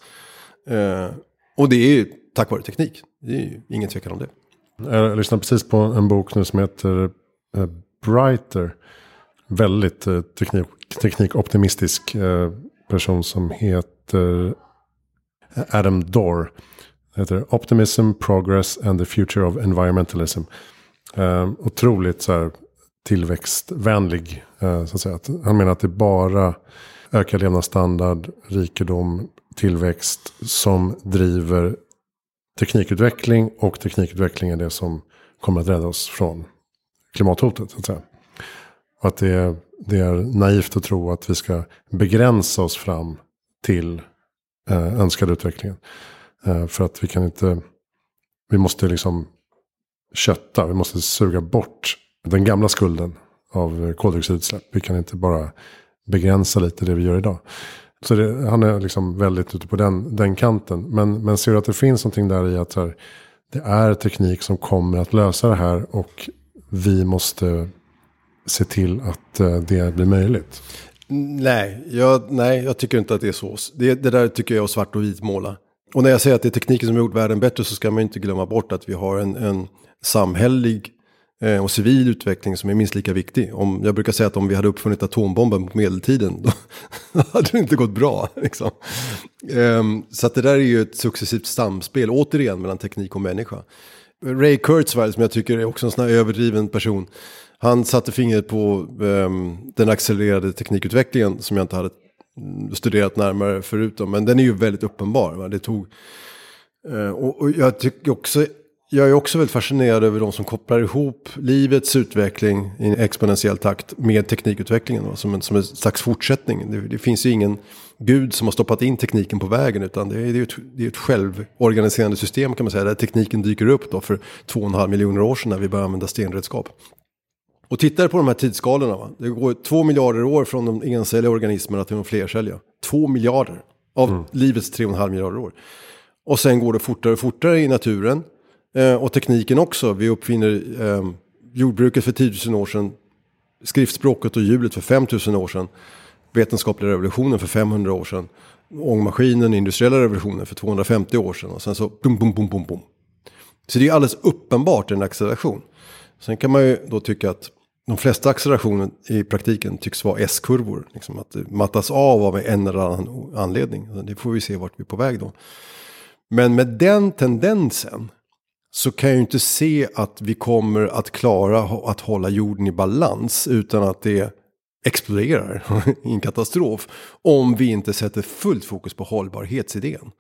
Och det är ju tack vare teknik. Det är ju ingen tvekan om det. Jag lyssnar precis på en bok nu som heter Brighter. Väldigt teknikoptimistisk person som heter Adam Dorr. Det heter Optimism, Progress and the Future of Environmentalism. Otroligt så här tillväxtvänlig. Så att säga. Han menar att det bara ökar levnadsstandard, rikedom, tillväxt som driver teknikutveckling. Och teknikutveckling är det som kommer att rädda oss från klimathotet. Så att säga. Och att det är naivt att tro att vi ska begränsa oss fram till önskad utvecklingen. För att vi måste liksom kötta, vi måste suga bort den gamla skulden av koldioxidutsläpp. Vi kan inte bara begränsa lite det vi gör idag. Så han är liksom väldigt ute på den kanten. Men ser du att det finns någonting där i att här, det är teknik som kommer att lösa det här och vi måste se till att det blir möjligt? Nej, jag tycker inte att det är så. Det där tycker jag är svart och vit måla. Och när jag säger att det är tekniken som har gjort världen bättre, så ska man inte glömma bort att vi har en samhällelig och civil utveckling som är minst lika viktig. Jag brukar säga att om vi hade uppfunnit atombomben på medeltiden, då hade det inte gått bra. Liksom. Så att det där är ju ett successivt samspel, återigen, mellan teknik och människa. Ray Kurzweil, som jag tycker är också en sån här överdriven person, han satte fingret på den accelererade teknikutvecklingen som jag inte hade studerat närmare förut. Men den är ju väldigt uppenbar. Va? Det tog, och jag tycker också, jag är också väldigt fascinerad över de som kopplar ihop livets utveckling i en exponentiell takt med teknikutvecklingen. Va? Som en slags fortsättning. Det finns ju ingen gud som har stoppat in tekniken på vägen, utan det är ett självorganiserande system, kan man säga, där tekniken dyker upp då för 2,5 miljoner år sedan när vi började använda stenredskap. Och tittar på de här tidsskalorna, va? Det går 2 miljarder år från de encelliga organismerna till de flercelliga. 2 miljarder av livets 3,5 miljarder år. Och sen går det fortare och fortare i naturen. Och tekniken också. Vi uppfinner jordbruket för 10 000 år sedan. Skriftspråket och hjulet för 5 000 år sedan. Vetenskapliga revolutionen för 500 år sedan. Ångmaskinen, industriella revolutionen för 250 år sedan. Och sen så bum, bum, bum, bum, bum. Så det är alldeles uppenbart en acceleration. Sen kan man ju då tycka att de flesta accelerationer i praktiken tycks vara S-kurvor. Liksom att det mattas av en eller annan anledning. Det får vi se vart vi är på väg då. Men med den tendensen så kan jag ju inte se att vi kommer att klara att hålla jorden i balans utan att det exploderar i en katastrof. Om vi inte sätter fullt fokus på hållbarhetsidén.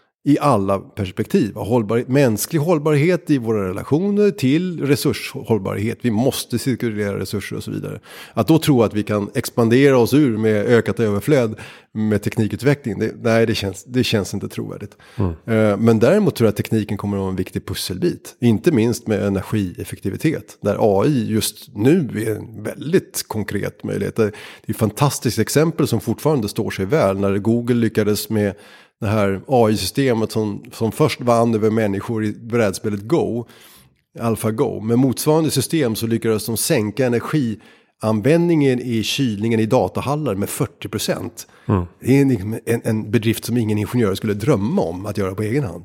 I alla perspektiv. Mänsklig hållbarhet i våra relationer till resurshållbarhet. Vi måste cirkulera resurser och så vidare. Att då tro att vi kan expandera oss ur med ökat överflöd med teknikutveckling. Det känns inte trovärdigt. Men däremot tror jag att tekniken kommer att vara en viktig pusselbit. Inte minst med energieffektivitet. Där AI just nu är en väldigt konkret möjlighet. Det är ett fantastiskt exempel som fortfarande står sig väl. När Google lyckades med det här AI-systemet som först vann över människor i brädspelet Go, AlphaGo. Med motsvarande system så lyckades de sänka energianvändningen i kylningen i datahallar med 40%. Det är en bedrift som ingen ingenjör skulle drömma om att göra på egen hand.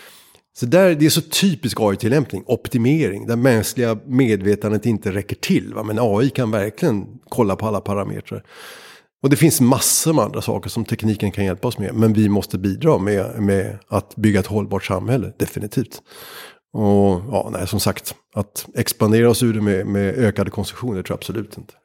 Så det är så typisk AI-tillämpning, optimering, där mänskliga medvetandet inte räcker till. Va? Men AI kan verkligen kolla på alla parametrar. Och det finns massor med andra saker som tekniken kan hjälpa oss med. Men vi måste bidra med att bygga ett hållbart samhälle, definitivt. Och som sagt, att expandera oss ur det med ökade konsumtioner tror jag absolut inte.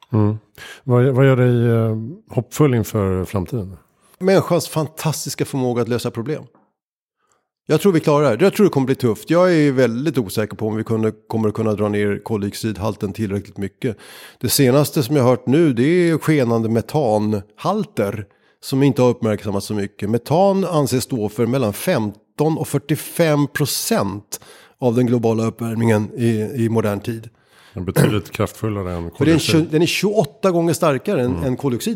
Vad gör dig hoppfull inför framtiden? Människans fantastiska förmåga att lösa problem. Jag tror vi klarar det. Jag tror det kommer bli tufft. Jag är väldigt osäker på om vi kommer att kunna dra ner koldioxidhalten tillräckligt mycket. Det senaste som jag har hört nu, det är skenande metanhalter som inte har uppmärksammats så mycket. Metan anses stå för mellan 15 och 45% av den globala uppvärmningen i modern tid. Den är betydligt kraftfullare än koldioxid. Den är 28 gånger starkare än koldioxiden.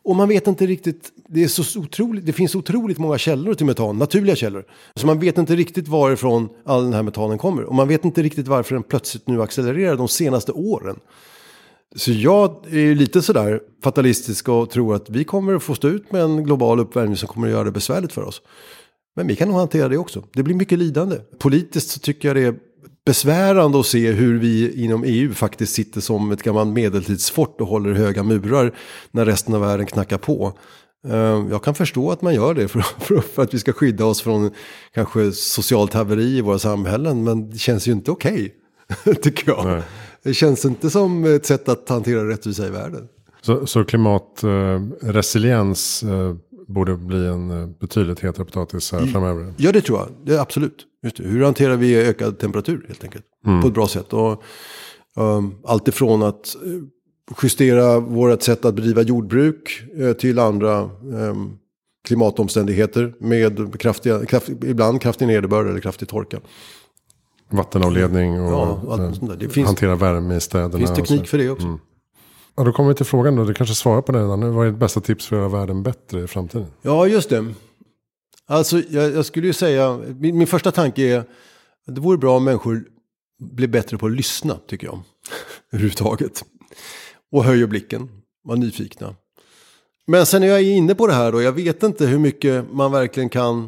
Och man vet inte riktigt, det finns otroligt många källor till metan, naturliga källor. Så man vet inte riktigt varifrån all den här metanen kommer. Och man vet inte riktigt varför den plötsligt nu accelererar de senaste åren. Så jag är lite sådär fatalistisk och tror att vi kommer att få stå ut med en global uppvärmning som kommer att göra det besvärligt för oss. Men vi kan nog hantera det också. Det blir mycket lidande. Politiskt så tycker jag det är besvärande att se hur vi inom EU faktiskt sitter som ett gammalt medeltidsfort och håller höga murar när resten av världen knackar på. Jag kan förstå att man gör det för att vi ska skydda oss från kanske socialt haveri i våra samhällen, men det känns ju inte okej, tycker jag. Nej. Det känns inte som ett sätt att hantera rättvisa i världen. Så klimatresiliens borde bli en betydligt hetare potatis här framöver? Ja, det tror jag. Det är absolut. Just det. Hur hanterar vi ökad temperatur helt enkelt? På ett bra sätt. Och, allt ifrån att justera vårt sätt att bedriva jordbruk till andra klimatomständigheter med ibland kraftig nederbörd eller kraftig torka. Vattenavledning och hantera värme i städerna. Det finns teknik för det också. Ja, då kommer vi till frågan då. Du kanske svarar på den nu. Vad är ditt bästa tips för att göra världen bättre i framtiden? Ja, just det. Alltså, jag skulle ju säga... Min första tanke är att det vore bra om människor blir bättre på att lyssna, tycker jag. Överhuvudtaget. Och höjer blicken. Var nyfikna. Men sen är jag inne på det här då. Jag vet inte hur mycket man verkligen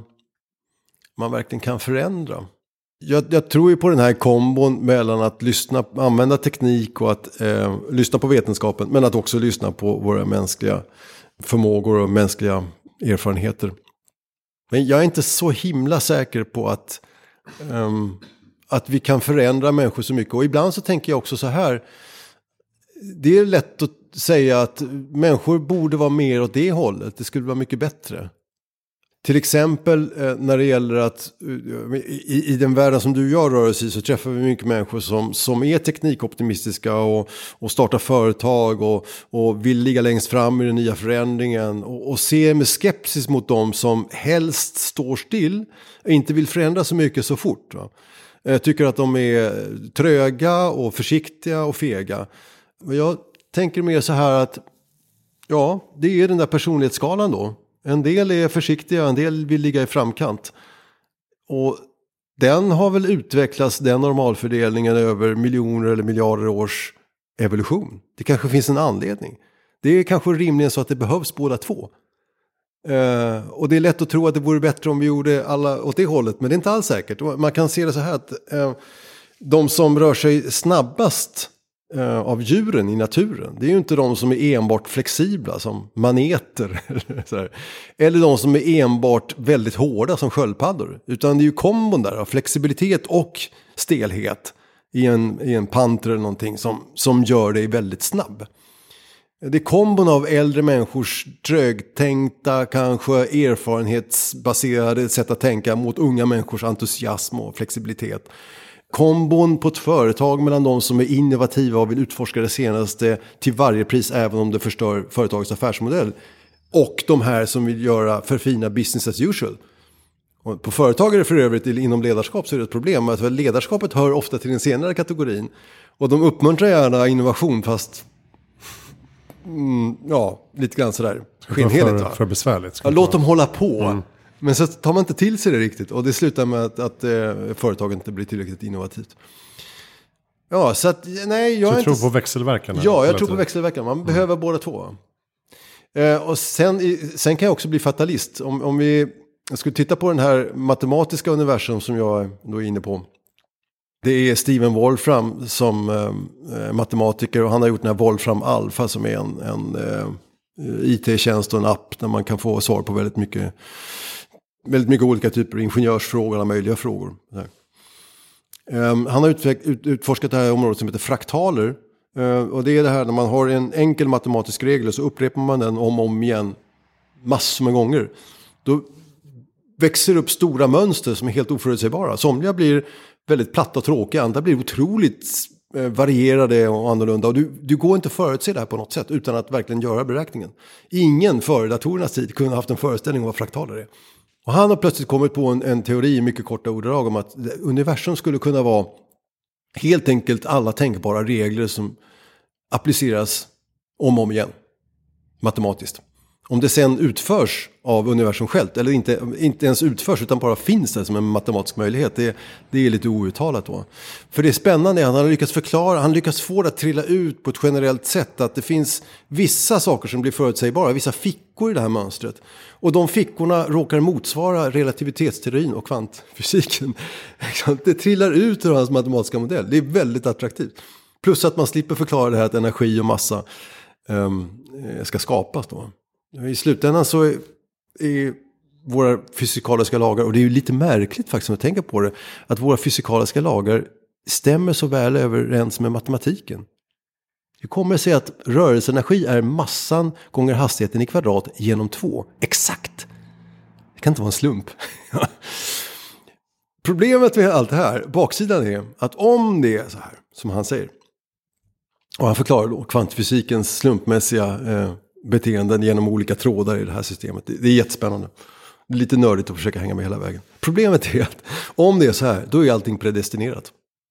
kan förändra. Jag tror ju på den här kombon mellan att använda teknik och att lyssna på vetenskapen, men att också lyssna på våra mänskliga förmågor och mänskliga erfarenheter. Men jag är inte så himla säker på att vi kan förändra människor så mycket. Och ibland så tänker jag också så här, det är lätt att säga att människor borde vara mer åt det hållet, det skulle vara mycket bättre. Till exempel när det gäller att i den världen som du och jag rör oss i så träffar vi mycket människor som är teknikoptimistiska och startar företag och vill ligga längst fram i den nya förändringen och ser med skepsis mot dem som helst står still och inte vill förändra så mycket så fort. Va? Jag tycker att de är tröga och försiktiga och fega. Och jag tänker mer så här att ja, det är den där personlighetsskalan då. En del är försiktiga, en del vill ligga i framkant. Och den har väl utvecklats, den normalfördelningen, över miljoner eller miljarder års evolution. Det kanske finns en anledning. Det är kanske rimligen så att det behövs båda två. Och det är lätt att tro att det vore bättre om vi gjorde alla åt det hållet, men det är inte alls säkert. Man kan se det så här att de som rör sig snabbast av djuren i naturen, det är ju inte de som är enbart flexibla som maneter eller de som är enbart väldigt hårda som sköldpaddor, utan det är ju kombon där av flexibilitet och stelhet i en panter eller någonting som gör dig väldigt snabb. Det är kombon av äldre människors trögtänkta, kanske erfarenhetsbaserade sätt att tänka mot unga människors entusiasm och flexibilitet. Kombon på ett företag mellan de som är innovativa och vill utforska det senaste till varje pris, även om det förstör företagets affärsmodell. Och de här som vill göra förfina business as usual. Och på företag är det för övrigt inom ledarskap så är det ett problem. Att ledarskapet hör ofta till den senare kategorin. Och de uppmuntrar gärna innovation fast lite grann sådär skenheligt. För besvärligt. Låt dem hålla på. Men så tar man inte till sig det riktigt. Och det slutar med att företaget inte blir tillräckligt innovativt. Ja, så att nej, jag tror på växelverkan. Ja, jag tror på växelverkan. Man behöver båda två. Och sen kan jag också bli fatalist. Om vi skulle titta på den här matematiska universum som jag då är inne på. Det är Steven Wolfram som matematiker, och han har gjort den här Wolfram Alpha som är en IT-tjänst och en app där man kan få svar på väldigt mycket olika typer av ingenjörsfrågor och alla möjliga frågor. Han har utforskat det här området som heter fraktaler. Och det är det här när man har en enkel matematisk regel så upprepar man den om och om igen massor med gånger. Då växer upp stora mönster som är helt oförutsägbara. Somliga blir väldigt platta och tråkiga, andra blir otroligt varierade och annorlunda. Och du går inte att förutse det här på något sätt utan att verkligen göra beräkningen. Ingen före datorernas tid kunde ha haft en föreställning om vad fraktaler är. Och han har plötsligt kommit på en teori i mycket korta ordalag om att universum skulle kunna vara helt enkelt alla tänkbara regler som appliceras om och om igen. Matematiskt. Om det sen utförs av universum självt, eller inte ens utförs utan bara finns där som en matematisk möjlighet, det är lite outtalat då. För det är spännande, han lyckas få det att trilla ut på ett generellt sätt, att det finns vissa saker som blir förutsägbara, vissa fickor i det här mönstret. Och de fickorna råkar motsvara relativitetsteorin och kvantfysiken. Det trillar ut ur hans matematiska modell, det är väldigt attraktivt. Plus att man slipper förklara det här att energi och massa ska skapas då. I slutändan så är våra fysikaliska lagar, och det är ju lite märkligt faktiskt att tänka på det, att våra fysikaliska lagar stämmer så väl överens med matematiken. Det kommer att säga att rörelseenergi är massan gånger hastigheten i kvadrat genom 2. Exakt! Det kan inte vara en slump. Problemet med allt det här, baksidan är att om det är så här, som han säger, och han förklarar då kvantfysikens slumpmässiga beteenden genom olika trådar i det här systemet. Det är jättespännande. Det är lite nördigt att försöka hänga med hela vägen. Problemet är att om det är så här, då är allting predestinerat.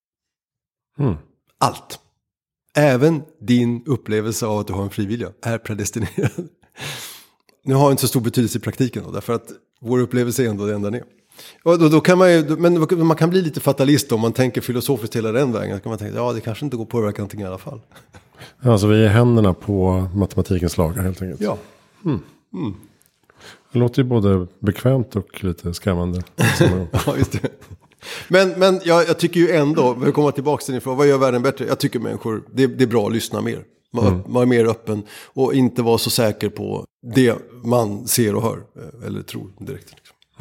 Allt. Även din upplevelse av att du har en frivilliga är predestinerad. Nu har det inte så stor betydelse i praktiken då, därför att vår upplevelse är ändå det enda den är. Och då kan man kan bli lite fatalist om man tänker filosofiskt hela den vägen. Då kan man tänka, ja det kanske inte går att påverka någonting i alla fall. Alltså vi är händerna på matematikens lagar helt enkelt. Ja. Det låter ju både bekvämt och lite skrämmande. Ja, just det. Men jag tycker ju ändå, vi kommer tillbaka till din fråga, vad gör världen bättre? Jag tycker människor, det är bra att lyssna mer. Man är mer öppen och inte vara så säker på det man ser och hör. Eller tror direkt.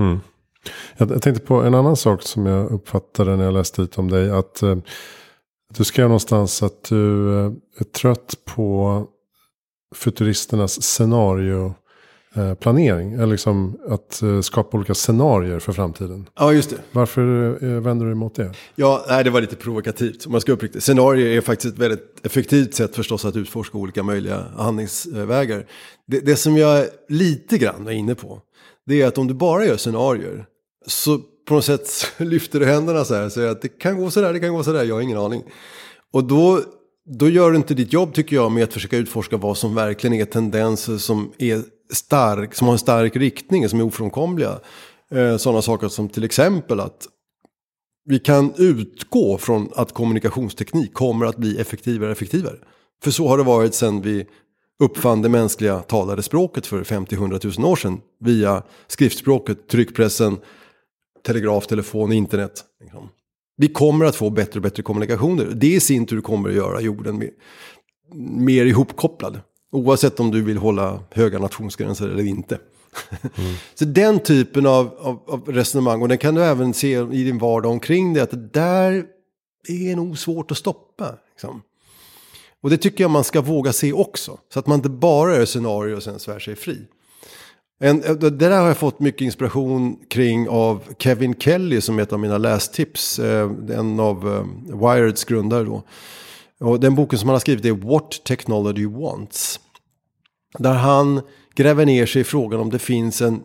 Jag tänkte på en annan sak som jag uppfattade när jag läste ut om dig. Att du skrev någonstans att du är trött på futuristernas scenarioplanering. Eller liksom att skapa olika scenarier för framtiden. Ja, just det. Varför vänder du emot det? Ja, nej, det var lite provokativt. Om man ska uppriktigt. Scenarier är faktiskt ett väldigt effektivt sätt förstås att utforska olika möjliga handlingsvägar. Det som jag lite grann är inne på, det är att om du bara gör scenarier så på något sätt lyfter du händerna så här och säger att det kan gå så där, jag har ingen aning. Och då gör du inte ditt jobb tycker jag med att försöka utforska vad som verkligen är tendenser som är stark, som har en stark riktning, som är ofrånkomliga. Sådana saker som till exempel att vi kan utgå från att kommunikationsteknik kommer att bli effektivare. För så har det varit sedan vi uppfann det mänskliga talade språket för 50-100 000 år sedan via skriftspråket, tryckpressen, telegraf, telefon, internet. Vi kommer att få bättre och bättre kommunikationer. Det i sin tur kommer att göra jorden mer ihopkopplad. Oavsett om du vill hålla höga nationsgränser eller inte. Så den typen av resonemang, och den kan du även se i din vardag omkring det, att det där är nog svårt att stoppa. Liksom. Och det tycker jag man ska våga se också. Så att man inte bara är scenario och sen svär sig fri. Det där har jag fått mycket inspiration kring av Kevin Kelly som är ett av mina lästips. En av Wireds grundare då. Och den boken som han har skrivit är What Technology Wants. Där han gräver ner sig i frågan om det finns en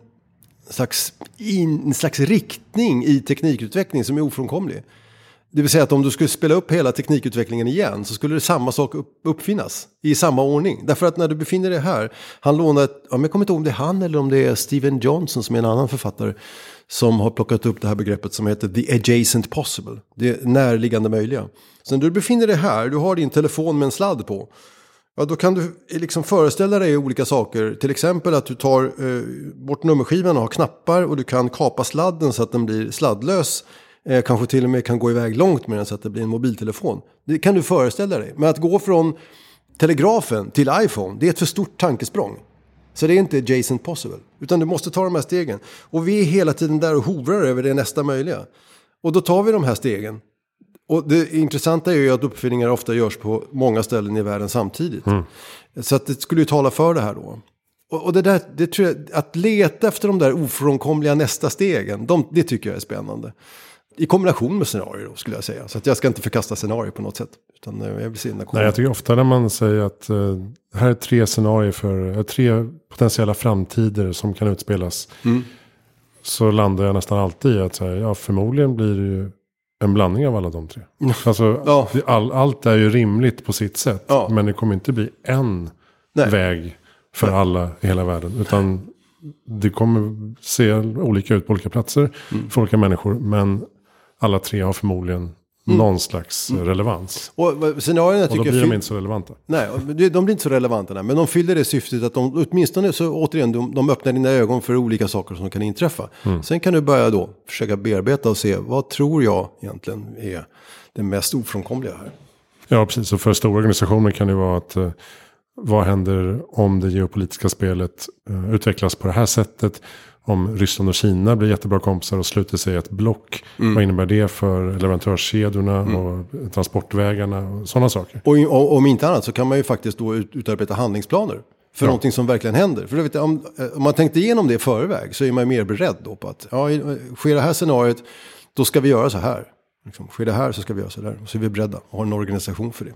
slags riktning i teknikutveckling som är ofrånkomlig. Det vill säga att om du skulle spela upp hela teknikutvecklingen igen så skulle det samma sak uppfinnas i samma ordning. Därför att när du befinner dig här, han lånar jag kommer inte ihåg om det är han eller om det är Steven Johnson som är en annan författare som har plockat upp det här begreppet som heter the adjacent possible, det närliggande möjliga. Så när du befinner dig här, du har din telefon med en sladd på, ja, då kan du liksom föreställa dig olika saker. Till exempel att du tar bort nummerskivan och har knappar och du kan kapa sladden så att den blir sladdlös. Kanske till och med kan gå iväg långt med den så att det blir en mobiltelefon. Det kan du föreställa dig. Men att gå från telegrafen till iPhone, det är ett för stort tankesprång. Så det är inte adjacent possible. Utan du måste ta de här stegen. Och vi är hela tiden där och hovrar över det nästa möjliga. Och då tar vi de här stegen. Och det intressanta är ju att uppfinningar ofta görs på många ställen i världen samtidigt. Så att det skulle ju tala för det här då. Och det tror jag, att leta efter de där ofrånkomliga nästa stegen, det tycker jag är spännande. I kombination med scenarier då, skulle jag säga. Så att jag ska inte förkasta scenarier på något sätt. Utan jag vill se den. Nej, jag tycker ofta när man säger att här är 3 scenarier för 3 potentiella framtider som kan utspelas. Så landar jag nästan alltid i att säga, ja, förmodligen blir det ju en blandning av alla de 3. Alltså, ja. Allt är ju rimligt på sitt sätt. Ja. Men det kommer inte bli en väg för alla i hela världen. Utan det kommer se olika ut på olika platser för olika människor. Men alla 3 har förmodligen någon slags relevans. Och scenarierna och då blir de inte så relevanta. Nej, de blir inte så relevanta. Men de fyller det syftet att de åtminstone så återigen de öppnar dina ögon för olika saker som kan inträffa. Sen kan du börja då försöka bearbeta och se vad tror jag egentligen är det mest ofrånkomliga här. Ja, precis. Och för stora organisationer kan det vara att vad händer om det geopolitiska spelet utvecklas på det här sättet? Om Ryssland och Kina blir jättebra kompisar och sluter sig i ett block. Vad innebär det för leverantörskedjorna och transportvägarna och sådana saker? Och om inte annat så kan man ju faktiskt då utarbeta handlingsplaner för någonting som verkligen händer. För vet, om man tänkte igenom det i förväg så är man mer beredd då på att sker det här scenariot då ska vi göra så här. Liksom, sker det här så ska vi göra så där. Så är vi beredda och har en organisation för det.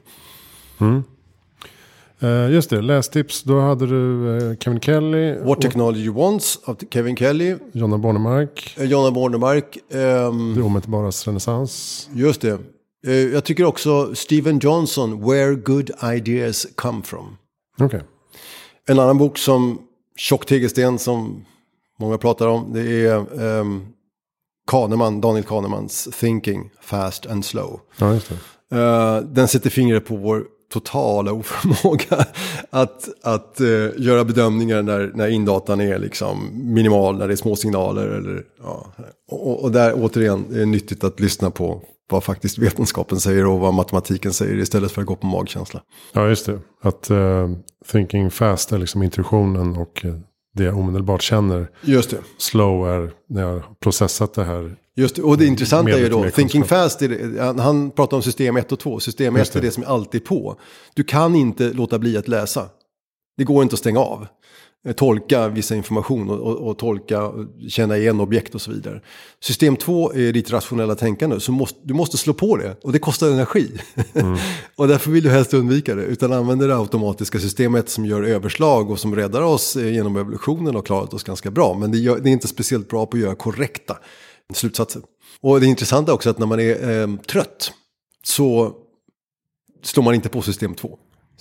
Just det, lästips. Då hade du Kevin Kelly. What Technology Wants av Kevin Kelly. Jonna Bornemark. Det omätbaras renässans. Just det. Jag tycker också Steven Johnson, Where Good Ideas Come From. Okay. En annan bok som Tjocktegelsten som många pratar om. Det är Daniel Kahnemans Thinking Fast and Slow. Ja, just det. Den sätter fingret på vår totala oförmåga att göra bedömningar när indatan är liksom minimal, när det är små signaler. Eller, och där återigen är det nyttigt att lyssna på vad faktiskt vetenskapen säger och vad matematiken säger istället för att gå på magkänsla. Ja, just det. Att thinking fast är liksom intuitionen och det jag omedelbart känner. Just det. Slow är när jag har processat det här. Just det, och det intressanta är ju då, thinking fast, han pratar om system 1 och 2. System 1 är det som är alltid på. Du kan inte låta bli att läsa. Det går inte att stänga av. Tolka vissa information och tolka, känna igen objekt och så vidare. System 2 är ditt rationella tänkande, så du måste slå på det och det kostar energi. Och därför vill du helst undvika det, utan använder det automatiska systemet som gör överslag och som räddar oss genom evolutionen och klarat oss ganska bra. Men det är inte speciellt bra på att göra korrekta slutsatser. Och det är intressant också att när man är trött så slår man inte på system 2.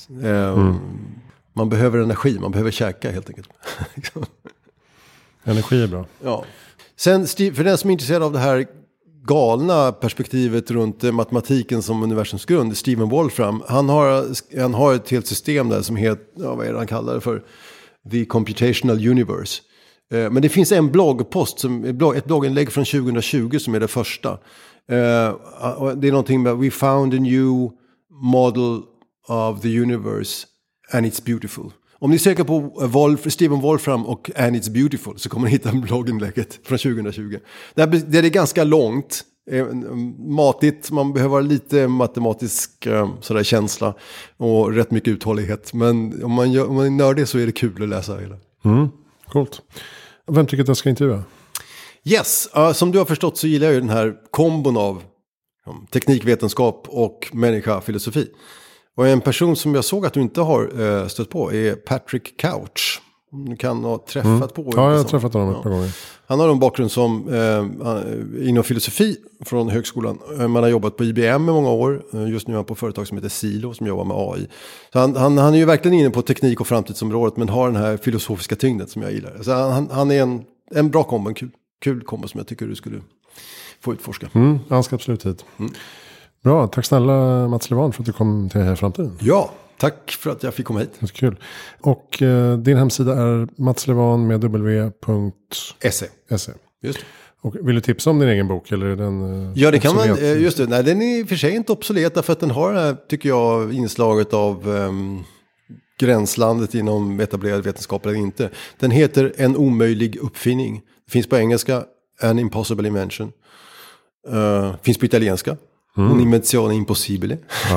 Man behöver energi, man behöver käka helt enkelt. Energi är bra. Ja. Sen för den som är intresserad av det här galna perspektivet runt matematiken som universums grund, Stephen Wolfram, han har ett helt system där som heter, vad är det han kallar det för? The Computational Universe. Men det finns en bloggpost, ett blogginlägg från 2020 som är det första. Det är någonting med We found a new model of the universe and it's beautiful. Om ni söker på Stephen Wolfram och And It's Beautiful så kommer ni hitta blogginlägget från 2020. Det är ganska långt, matigt, man behöver ha lite matematisk sådär känsla och rätt mycket uthållighet. Men om man gör det så är det kul att läsa hela. Coolt. Vem tycker att jag ska intervjua? Yes, som du har förstått så gillar jag ju den här kombon av teknikvetenskap och människa-filosofi. Och en person som jag såg att du inte har stött på är Patrick Couch. Du kan ha träffat på. Ja, jag har träffat honom ett par gånger. Han har en bakgrund som inom filosofi från högskolan. Man har jobbat på IBM i många år. Just nu är han på företag som heter Silo som jobbar med AI. Så han är ju verkligen inne på teknik- och framtidsområdet men har den här filosofiska tyngden som jag gillar. Så han är en bra kombo, en kul kombo som jag tycker du skulle få utforska. Han ska absolut hit. Bra, tack snälla Mats Levan för att du kom till Heja Framtiden. Ja, tack för att jag fick komma hit. Det är kul. Och din hemsida är matslevan med w.se. Just det. Och vill du tipsa om din egen bok? Eller är den ja, det kan man. Just det. Nej, den är i och för sig inte obsolet därför att den har det här, tycker jag, inslaget av gränslandet inom etablerad vetenskap eller inte. Den heter En omöjlig uppfinning. Det finns på engelska, An Impossible Invention. Finns på italienska. Un'invenzione impossibile.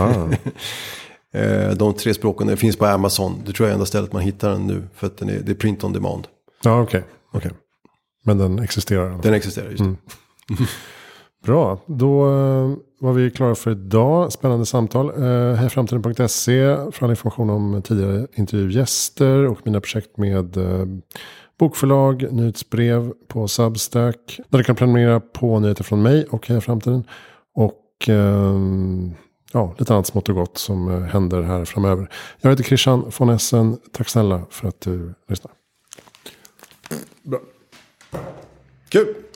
De 3 språken, det finns på Amazon. Det tror jag är enda stället man hittar den nu. För att det är print on demand. Ja, okej. Men den existerar. Den existerar, just det. Bra, då var vi klara för idag. Spännande samtal. Hejaframtiden.se för all information om tidigare intervjugäster och mina projekt med bokförlag, nyhetsbrev på Substack. Där du kan prenumerera på nyheter från mig och Heja Framtiden. Och lite annat smått och gott som händer här framöver. Jag heter Christian von Essen. Tack snälla för att du lyssnar. Bra. Kul!